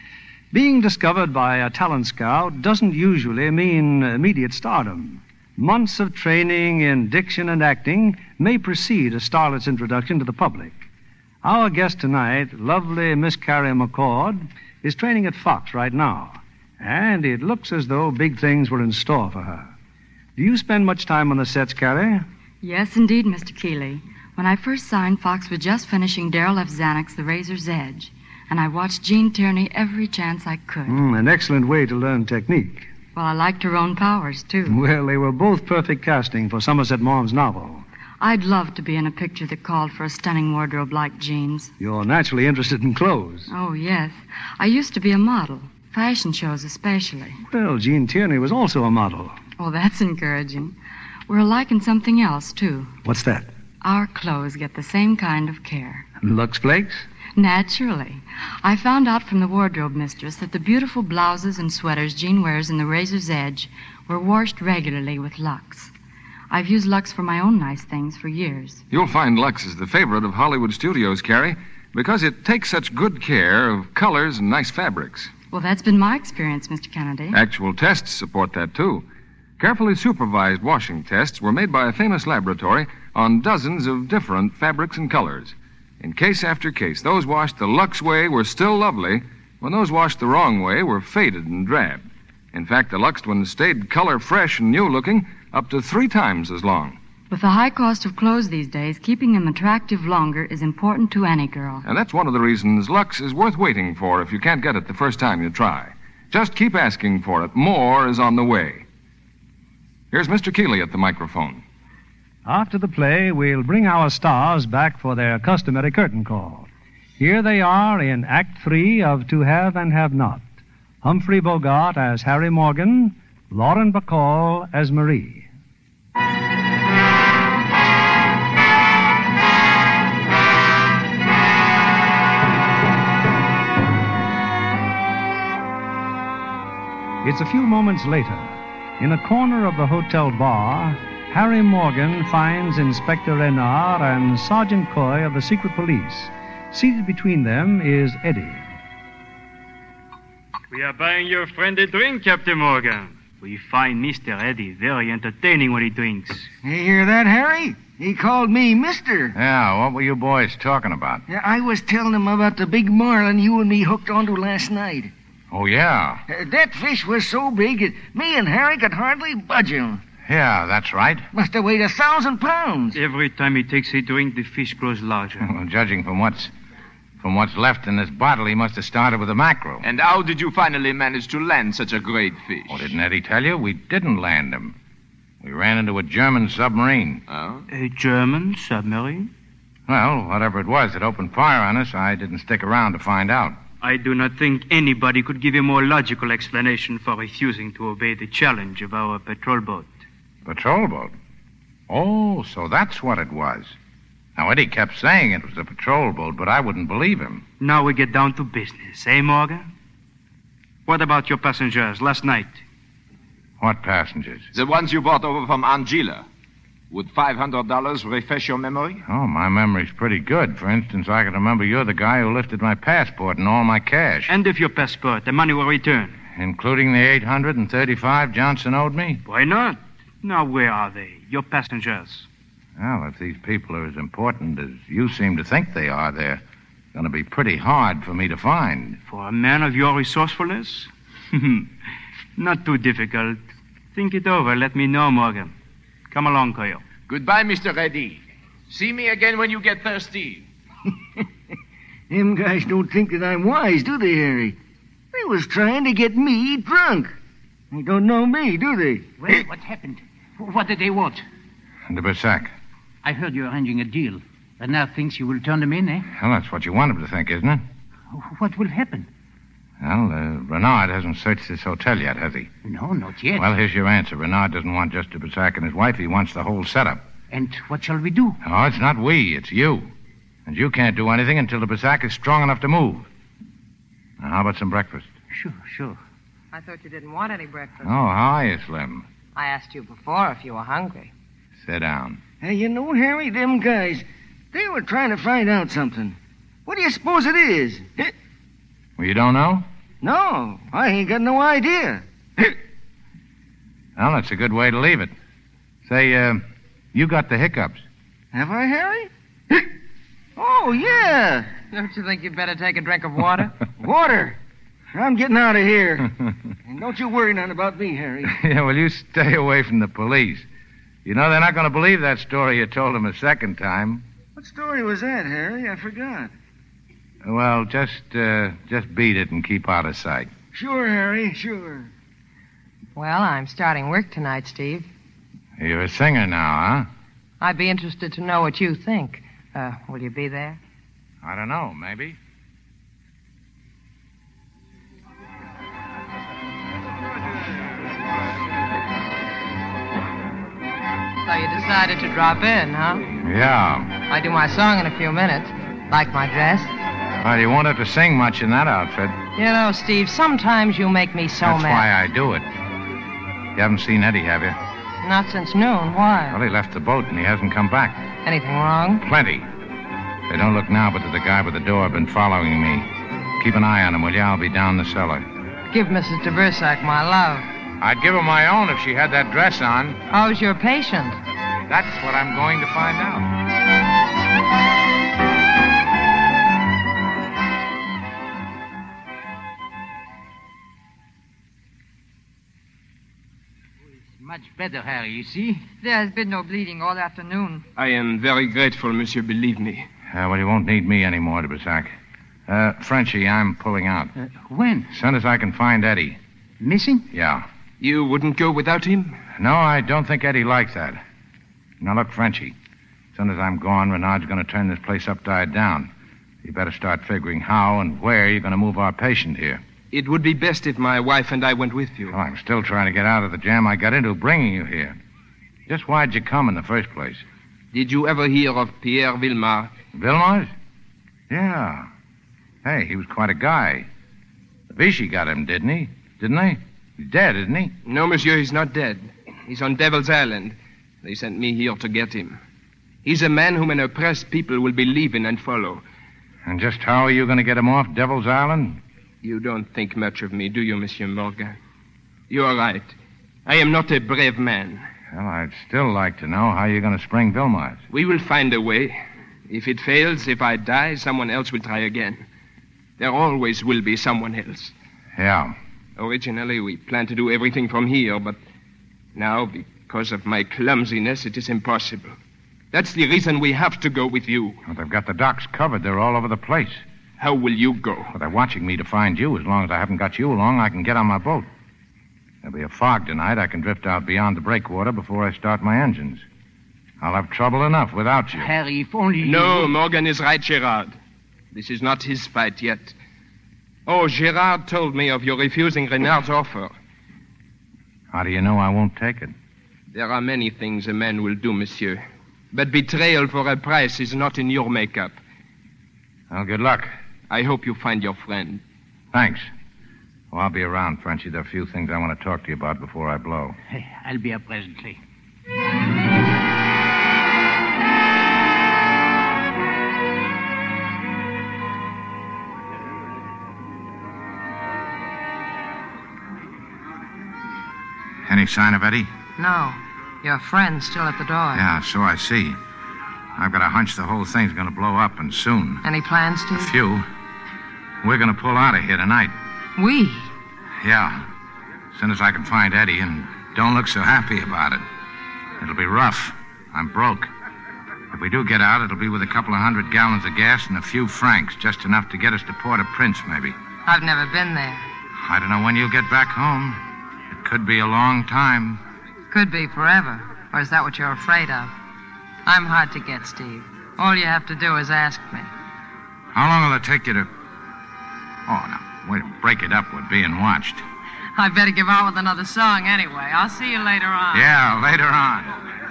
Being discovered by a talent scout doesn't usually mean immediate stardom. Months of training in diction and acting may precede a starlet's introduction to the public. Our guest tonight, lovely Miss Carrie McCord, is training at Fox right now, and it looks as though big things were in store for her. Do you spend much time on the sets, Carrie? Yes, indeed, Mr. Keeley. When I first signed, Fox was just finishing Darrell F. Zanuck's The Razor's Edge, and I watched Gene Tierney every chance I could. An excellent way to learn technique. Well, I liked Tyrone Powers, too. Well, they were both perfect casting for Somerset Maugham's novel. I'd love to be in a picture that called for a stunning wardrobe like Gene's. You're naturally interested in clothes. Oh, yes. I used to be a model, fashion shows especially. Well, Gene Tierney was also a model. Oh, that's encouraging. We're alike in something else, too. What's that? Our clothes get the same kind of care. Lux Flakes? Naturally. I found out from the wardrobe mistress that the beautiful blouses and sweaters Gene wears in The Razor's Edge were washed regularly with Lux. I've used Lux for my own nice things for years. You'll find Lux is the favorite of Hollywood studios, Carrie, because it takes such good care of colors and nice fabrics. Well, that's been my experience, Mr. Kennedy. Actual tests support that, too. Carefully supervised washing tests were made by a famous laboratory on dozens of different fabrics and colors. In case after case, those washed the Lux way were still lovely, when those washed the wrong way were faded and drab. In fact, the Luxed ones stayed color fresh and new-looking up to 3 times as long. With the high cost of clothes these days, keeping them attractive longer is important to any girl. And that's one of the reasons Lux is worth waiting for if you can't get it the first time you try. Just keep asking for it. More is on the way. Here's Mr. Keeley at the microphone. After the play, we'll bring our stars back for their customary curtain call. Here they are in Act 3 of To Have and Have Not. Humphrey Bogart as Harry Morgan, Lauren Bacall as Marie. It's a few moments later. In a corner of the hotel bar, Harry Morgan finds Inspector Renard and Sergeant Coy of the Secret Police. Seated between them is Eddie. We are buying your friend a drink, Captain Morgan. We find Mr. Eddie very entertaining when he drinks. You hear that, Harry? He called me Mister. Yeah, what were you boys talking about? Yeah, I was telling him about the big marlin you and me hooked onto last night. Oh, yeah. That fish was so big that me and Harry could hardly budge him. Yeah, that's right. Must have weighed 1,000 pounds. Every time he takes a drink, the fish grows larger. Well, judging from what's left in this bottle, he must have started with a mackerel. And how did you finally manage to land such a great fish? Oh, didn't Eddie tell you? We didn't land him. We ran into a German submarine. Oh? A German submarine? Well, whatever it was that opened fire on us, I didn't stick around to find out. I do not think anybody could give a more logical explanation for refusing to obey the challenge of our patrol boat. Patrol boat? Oh, so that's what it was. Now, Eddie kept saying it was a patrol boat, but I wouldn't believe him. Now we get down to business, eh, Morgan? What about your passengers last night? What passengers? The ones you brought over from Angela. Would $500 refresh your memory? Oh, my memory's pretty good. For instance, I can remember you're the guy who lifted my passport and all my cash. And if your passport, the money will return. Including the $835 Johnson owed me? Why not? Now, where are they? Your passengers. Well, if these people are as important as you seem to think they are, they're going to be pretty hard for me to find. For a man of your resourcefulness? Not too difficult. Think it over. Let me know, Morgan. Come along, Coyo. Goodbye, Mr. Reddy. See me again when you get thirsty. Them guys don't think that I'm wise, do they, Harry? They was trying to get me drunk. They don't know me, do they? Well, what happened? What did they want? De Bersac. I heard you're arranging a deal. Renard thinks you will turn them in, eh? Well, that's what you want him to think, isn't it? What will happen? Well, Renard hasn't searched this hotel yet, has he? No, not yet. Well, here's your answer. Renard doesn't want just de Bersac and his wife. He wants the whole setup. And what shall we do? Oh, it's not we. It's you. And you can't do anything until de Bersac is strong enough to move. Now, how about some breakfast? Sure. I thought you didn't want any breakfast. Oh, how are you, Slim? I asked you before if you were hungry. Sit down. Hey, you know, Harry, them guys, they were trying to find out something. What do you suppose it is? Well, you don't know? No, I ain't got no idea. Well, that's a good way to leave it. Say, you got the hiccups. Have I, Harry? Oh, yeah. Don't you think you'd better take a drink of water? Water? I'm getting out of here. And don't you worry none about me, Harry. Yeah, well, you stay away from the police. You know, they're not going to believe that story you told them a second time. What story was that, Harry? I forgot. Well, just beat it and keep out of sight. Sure, Harry, sure. Well, I'm starting work tonight, Steve. You're a singer now, huh? I'd be interested to know what you think. Will you be there? I don't know, maybe. So you decided to drop in, huh? Yeah. I do my song in a few minutes. Like my dress? Well, you won't have to sing much in that outfit. You know, Steve, sometimes you make me so That's mad. why I do it. You haven't seen Eddie, have you? Not since noon. Why? Well, he left the boat and he hasn't come back. Anything wrong? Plenty. They don't look now, but there's a guy by the door been following me. Keep an eye on him, will you? I'll be down the cellar. Give Mrs. de Bersac my love. I'd give her my own if she had that dress on. How's your patient? That's what I'm going to find out. Much better, Harry, you see? There has been no bleeding all afternoon. I am very grateful, monsieur, believe me. Well, you won't need me anymore, de Bersac. Frenchie, I'm pulling out. When? As soon as I can find Eddie. Missing? Yeah. You wouldn't go without him? No, I don't think Eddie likes that. Now, look, Frenchie. As soon as I'm gone, Renard's going to turn this place upside down. You better start figuring how and where you're going to move our patient here. It would be best if my wife and I went with you. Well, I'm still trying to get out of the jam I got into bringing you here. Just why'd you come in the first place? Did you ever hear of Pierre Villemar? Villemar? Yeah. Hey, he was quite a guy. The Vichy got him, didn't he? Didn't they? He's dead, isn't he? No, monsieur, he's not dead. He's on Devil's Island. They sent me here to get him. He's a man whom an oppressed people will believe in and follow. And just how are you going to get him off Devil's Island? You don't think much of me, do you, Monsieur Morgan? You're right. I am not a brave man. Well, I'd still like to know how you're going to spring Villemar. We will find a way. If it fails, if I die, someone else will try again. There always will be someone else. Yeah. Originally, we planned to do everything from here, but now, because of my clumsiness, it is impossible. That's the reason we have to go with you. Well, they've got the docks covered. They're all over the place. How will you go? Well, they're watching me to find you. As long as I haven't got you along, I can get on my boat. There'll be a fog tonight. I can drift out beyond the breakwater before I start my engines. I'll have trouble enough without you. Harry, if only you... No, Morgan is right, Gerard. This is not his fight yet. Oh, Gerard told me of your refusing Renard's offer. How do you know I won't take it? There are many things a man will do, monsieur. But betrayal for a price is not in your makeup. Well, good luck. I hope you find your friend. Thanks. Well, I'll be around, Frenchie. There are a few things I want to talk to you about before I blow. Hey, I'll be up presently. Any sign of Eddie? No. Your friend's still at the door. Yeah, so I see. I've got a hunch the whole thing's going to blow up, and soon. Any plans, Steve? A few. We're going to pull out of here tonight. We? Yeah. As soon as I can find Eddie, and don't look so happy about it. It'll be rough. I'm broke. If we do get out, it'll be with a couple of 100 gallons of gas and a few francs, just enough to get us to Port-au-Prince, maybe. I've never been there. I don't know when you'll get back home. It could be a long time. Could be forever. Or is that what you're afraid of? I'm hard to get, Steve. All you have to do is ask me. How long will it take you to... Oh, no. Wait, break it up. We're being watched. I'd better give out with another song anyway. I'll see you later on. Yeah, later on.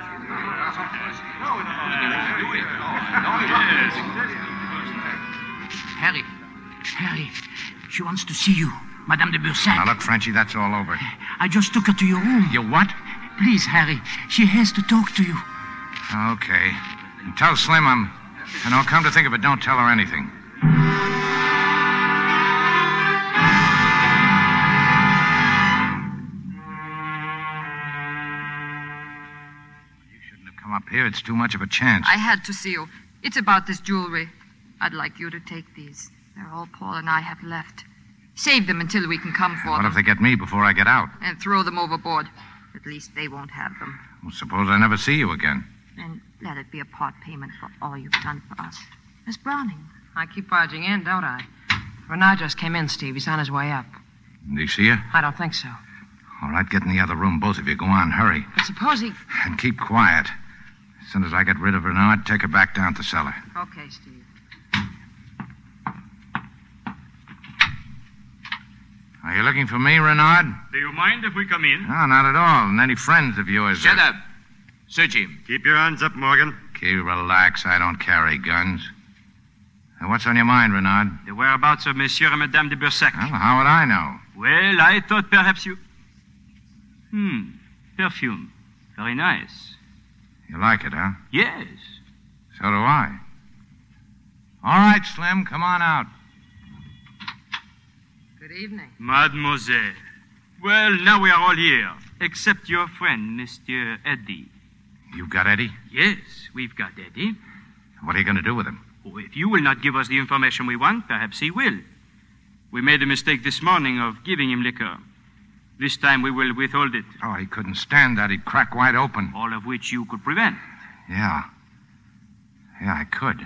Harry, she wants to see you. Madame de Bursac. Now, look, Frenchie, that's all over. I just took her to your room. You what? Please, Harry, she has to talk to you. Okay. And tell Slim I'm... And I'll come to think of it, don't tell her anything. You shouldn't have come up here. It's too much of a chance. I had to see you. It's about this jewelry. I'd like you to take these. They're all Paul and I have left. Save them until we can come for What them. if they get me before I get out? And throw them overboard. At least they won't have them. Well, suppose I never see you again. And let it be a part payment for all you've done for us. Miss Browning. I keep barging in, don't I? Renard just came in, Steve. He's on his way up. Do you see her? I don't think so. All right, get in the other room, both of you. Go on, hurry. But suppose he... And keep quiet. As soon as I get rid of Renard, take her back down to the cellar. Okay, Steve. Are you looking for me, Renard? Do you mind if we come in? No, not at all. And any friends of yours... Shut up. Search him. Keep your hands up, Morgan. Keep relax. I don't carry guns. Now, what's on your mind, Renard? The whereabouts of Monsieur and Madame de Bursac. Well, how would I know? Well, I thought perhaps you... Perfume. Very nice. You like it, huh? Yes. So do I. All right, Slim, come on out. Good evening. Mademoiselle. Well, now we are all here, except your friend, Mr. Eddie. You've got Eddie? Yes, we've got Eddie. What are you going to do with him? Oh, if you will not give us the information we want, perhaps he will. We made a mistake this morning of giving him liquor. This time we will withhold it. Oh, he couldn't stand that. He'd crack wide open. All of which you could prevent. Yeah. Yeah, I could.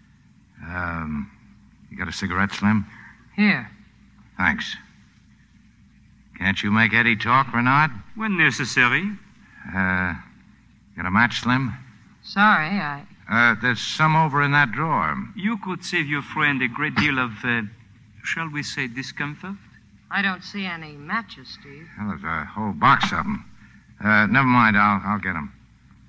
You got a cigarette, Slim? Here. Thanks. Can't you make Eddie talk, Renard? When necessary. Got a match, Slim? Sorry, There's some over in that drawer. You could save your friend a great deal of, shall we say, discomfort? I don't see any matches, Steve. Well, there's a whole box of them. Never mind, I'll get them.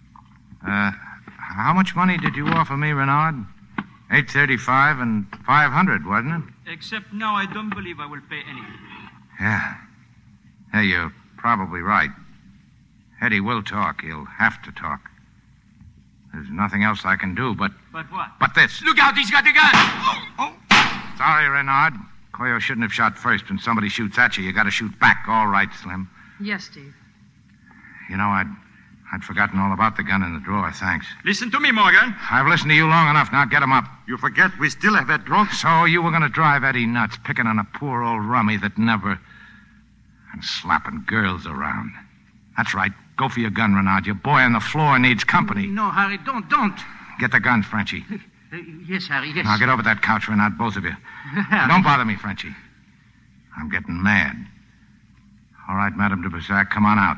How much money did you offer me, Renard? $835 and $500, wasn't it? Except now I don't believe I will pay anything. Yeah. Hey, you're probably right. Eddie will talk. He'll have to talk. There's nothing else I can do but... But what? But this. Look out, he's got the gun! Oh. Sorry, Renard. Coyo shouldn't have shot first. When somebody shoots at you, you got to shoot back. All right, Slim. Yes, Steve. You know, I'd I'd forgotten all about the gun in the drawer, thanks. Listen to me, Morgan. I've listened to you long enough. Now get him up. You forget we still have that drunk. So you were going to drive Eddie nuts, picking on a poor old rummy that never... and slapping girls around. That's right. Go for your gun, Renard. Your boy on the floor needs company. No, Harry, don't. Get the gun, Frenchie. Yes, Harry, yes. Now get over that couch, Renard, both of you. Don't bother me, Frenchie. I'm getting mad. All right, Madame de Bersac, come on out.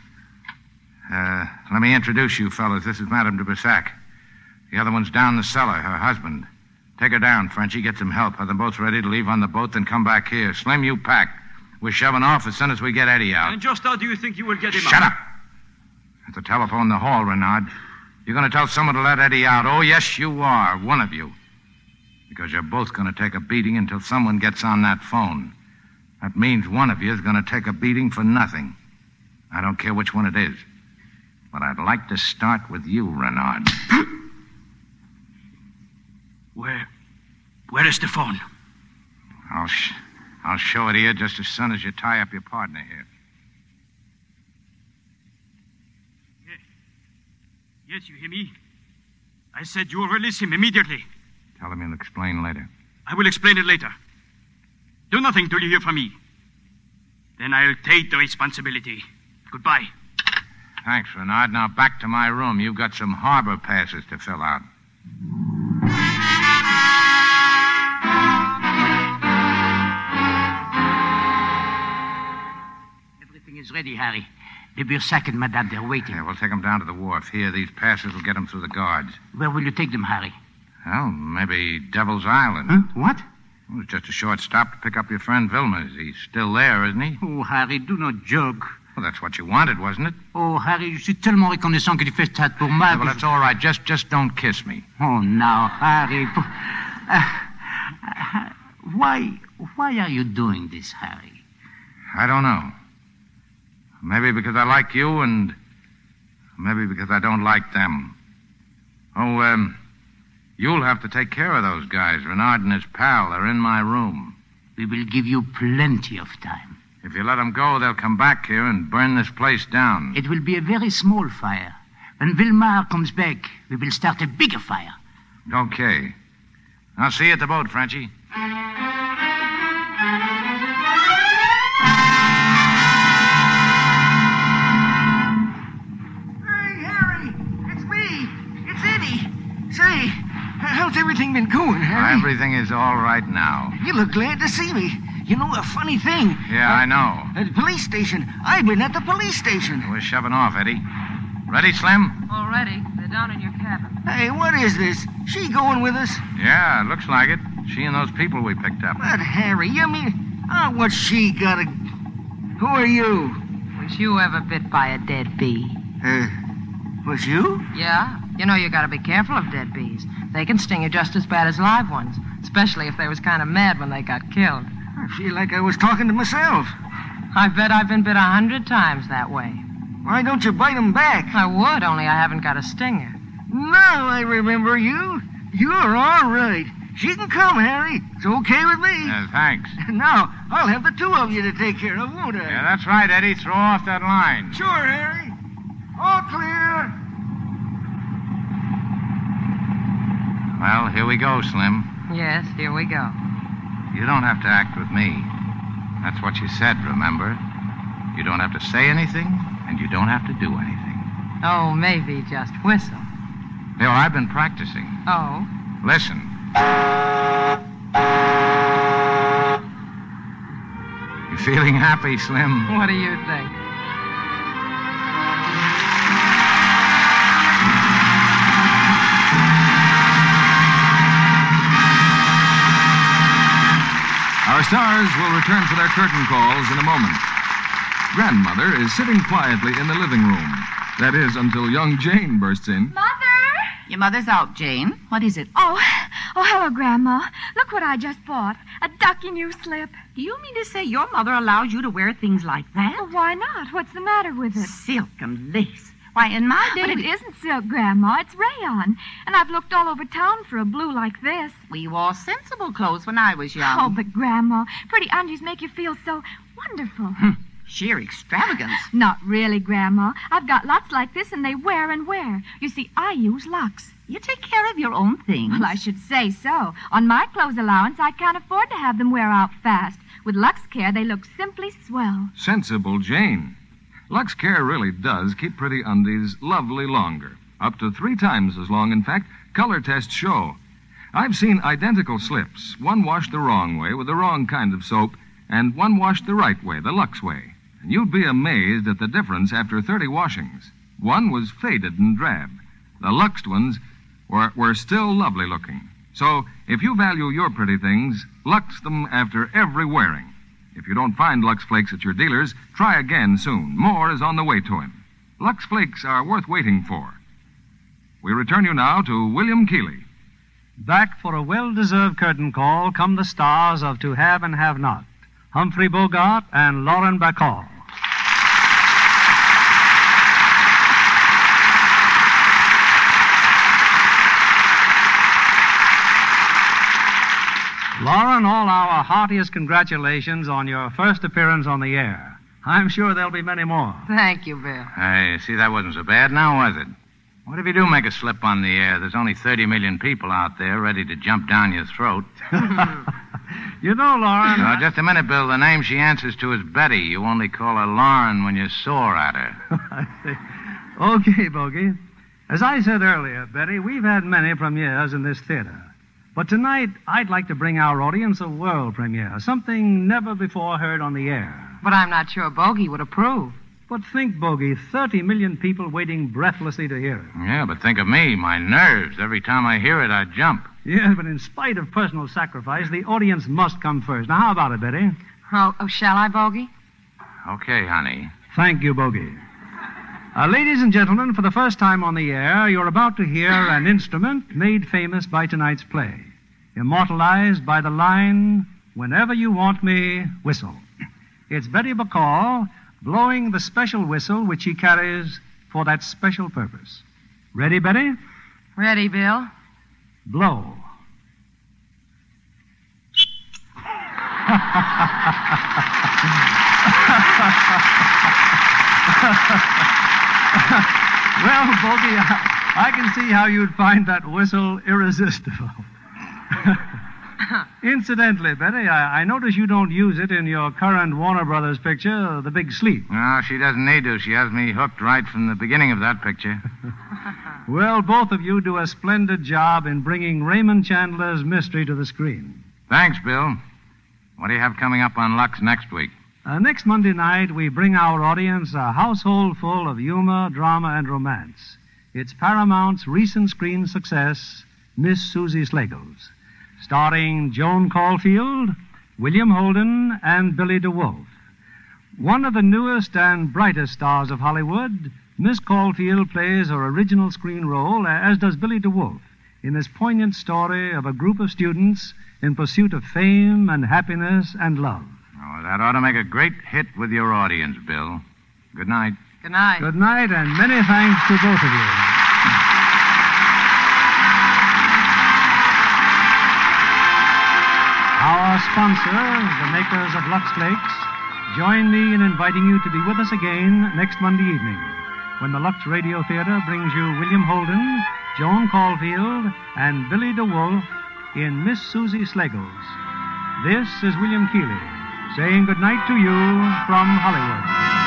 Let me introduce you, fellas. This is Madame de Bersac. The other one's down the cellar, her husband. Take her down, Frenchie. Get some help. Have them both ready to leave on the boat, then come back here. Slim, you pack. We're shoving off as soon as we get Eddie out. And just how do you think you will get him out? Shut up! At the telephone in the hall, Renard. You're going to tell someone to let Eddie out. Oh, yes, you are. One of you. Because you're both going to take a beating until someone gets on that phone. That means one of you is going to take a beating for nothing. I don't care which one it is. But I'd like to start with you, Renard. Where is the phone? I'll show it to you just as soon as you tie up your partner here. Yes, you hear me? I said you will release him immediately. Tell him you'll explain later. I will explain it later. Do nothing till you hear from me. Then I'll take the responsibility. Goodbye. Thanks, Renard. Now back to my room. You've got some harbor passes to fill out. Everything is ready, Harry. De Bersac and Madame, they're waiting. Yeah, we'll take them down to the wharf. Here, these passes will get them through the guards. Where will you take them, Harry? Well, maybe Devil's Island. Huh? What? Well, it's just a short stop to pick up your friend Vilmers. He's still there, isn't he? Oh, Harry, do not joke. Well, that's what you wanted, wasn't it? Oh, Harry, je suis tellement reconnaissant que tu fais ça pour moi. Yeah, well, that's all right. Just don't kiss me. Oh, now, Harry. Why are you doing this, Harry? I don't know. Maybe because I like you, and maybe because I don't like them. Oh, you'll have to take care of those guys. Renard and his pal are in my room. We will give you plenty of time. If you let them go, they'll come back here and burn this place down. It will be a very small fire. When Vilmar comes back, we will start a bigger fire. Okay. I'll see you at the boat, Frenchie. Say, how's everything been going, Harry? Everything is all right now. You look glad to see me. You know, a funny thing. Yeah, I know. At the police station. I've been at the police station. We're shoving off, Eddie. Ready, Slim? Already. They're down in your cabin. Hey, what is this? She going with us? Yeah, looks like it. She and those people we picked up. But, Harry, you mean... what's she got to... Who are you? Was you ever bit by a dead bee? Was you? Yeah. You know, you gotta be careful of dead bees. They can sting you just as bad as live ones, especially if they was kind of mad when they got killed. I feel like I was talking to myself. I bet I've been bit 100 times that way. Why don't you bite them back? I would, only I haven't got a stinger. Now I remember you. You're all right. She can come, Harry. It's okay with me. Thanks. Now, I'll have the two of you to take care of, won't I? Yeah, that's right, Eddie. Throw off that line. Sure, Harry. All clear. Well, here we go, Slim. Yes, here we go. You don't have to act with me. That's what you said, remember? You don't have to say anything, and you don't have to do anything. Oh, maybe just whistle. Yeah, well, I've been practicing. Oh? Listen. You feeling happy, Slim? What do you think? Our stars will return for their curtain calls in a moment. Grandmother is sitting quietly in the living room. That is, until young Jane bursts in. Mother! Your mother's out, Jane. What is it? Oh, hello, Grandma. Look what I just bought. A ducky new slip. Do you mean to say your mother allows you to wear things like that? Well, why not? What's the matter with it? Silk and lace. Why, in my day... But it isn't silk, Grandma. It's rayon. And I've looked all over town for a blue like this. We wore sensible clothes when I was young. Oh, but Grandma, pretty undies make you feel so wonderful. sheer extravagance. Not really, Grandma. I've got lots like this, and they wear and wear. You see, I use Lux. You take care of your own things. Well, I should say so. On my clothes allowance, I can't afford to have them wear out fast. With Lux Care, they look simply swell. Sensible Jane. Lux Care really does keep pretty undies lovely longer. Up to 3 times as long, in fact, color tests show. I've seen identical slips, one washed the wrong way with the wrong kind of soap, and one washed the right way, the Lux way. And you'd be amazed at the difference after 30 washings. One was faded and drab. The Luxed ones were still lovely looking. So, if you value your pretty things, Lux them after every wearing. If you don't find Lux Flakes at your dealer's, try again soon. More is on the way to him. Lux Flakes are worth waiting for. We return you now to William Keighley. Back for a well-deserved curtain call come the stars of To Have and Have Not, Humphrey Bogart and Lauren Bacall. Lauren, all our heartiest congratulations on your first appearance on the air. I'm sure there'll be many more. Thank you, Bill. Hey, see, that wasn't so bad now, was it? What if you do make a slip on the air? There's only 30 million people out there ready to jump down your throat. You know, Lauren... No, just a minute, Bill. The name she answers to is Betty. You only call her Lauren when you're sore at her. I see. Okay, Bogey. As I said earlier, Betty, we've had many premieres in this theater. But tonight, I'd like to bring our audience a world premiere, something never before heard on the air. But I'm not sure Bogey would approve. But think, Bogey, 30 million people waiting breathlessly to hear it. Yeah, but think of me, my nerves. Every time I hear it, I jump. Yeah, but in spite of personal sacrifice, the audience must come first. Now, how about it, Betty? Oh, shall I, Bogey? Okay, honey. Thank you, Bogey. Ladies and gentlemen, for the first time on the air, you're about to hear an instrument made famous by tonight's play, immortalized by the line, "Whenever you want me, whistle." It's Betty Bacall blowing the special whistle which she carries for that special purpose. Ready, Betty? Ready, Bill. Blow. Well, Bogey, I can see how you'd find that whistle irresistible. Incidentally, Betty, I notice you don't use it in your current Warner Brothers picture, The Big Sleep. No, she doesn't need to. She has me hooked right from the beginning of that picture. Well, both of you do a splendid job in bringing Raymond Chandler's mystery to the screen. Thanks, Bill. What do you have coming up on Lux next week? Next Monday night, we bring our audience a household full of humor, drama, and romance. It's Paramount's recent screen success, Miss Susie Slagles, starring Joan Caulfield, William Holden, and Billy DeWolf. One of the newest and brightest stars of Hollywood, Miss Caulfield plays her original screen role, as does Billy DeWolf, in this poignant story of a group of students in pursuit of fame and happiness and love. Oh, that ought to make a great hit with your audience, Bill. Good night. Good night. Good night, and many thanks to both of you. Our sponsors, the makers of Lux Flakes, join me in inviting you to be with us again next Monday evening, when the Lux Radio Theater brings you William Holden, Joan Caulfield, and Billy DeWolf in Miss Susie Slagles. This is William Keighley, saying good night to you from Hollywood.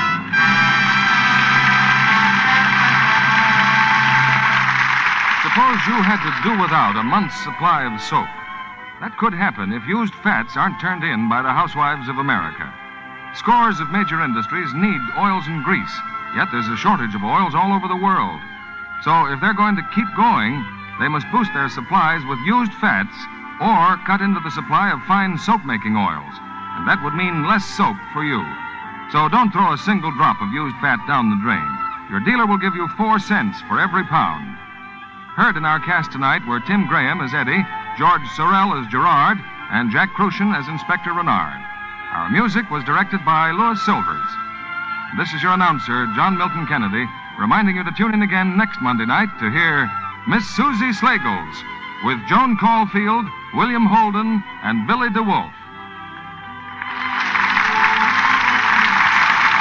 Suppose you had to do without a month's supply of soap. That could happen if used fats aren't turned in by the housewives of America. Scores of major industries need oils and grease, yet there's a shortage of oils all over the world. So if they're going to keep going, they must boost their supplies with used fats or cut into the supply of fine soap-making oils. And that would mean less soap for you. So don't throw a single drop of used fat down the drain. Your dealer will give you 4 cents for every pound. Heard in our cast tonight were Tim Graham as Eddie, George Sorrell as Gerard, and Jack Crucian as Inspector Renard. Our music was directed by Louis Silvers. This is your announcer, John Milton Kennedy, reminding you to tune in again next Monday night to hear Miss Susie Slagles with Joan Caulfield, William Holden, and Billy DeWolf.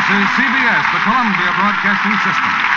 This is CBS, the Columbia Broadcasting System.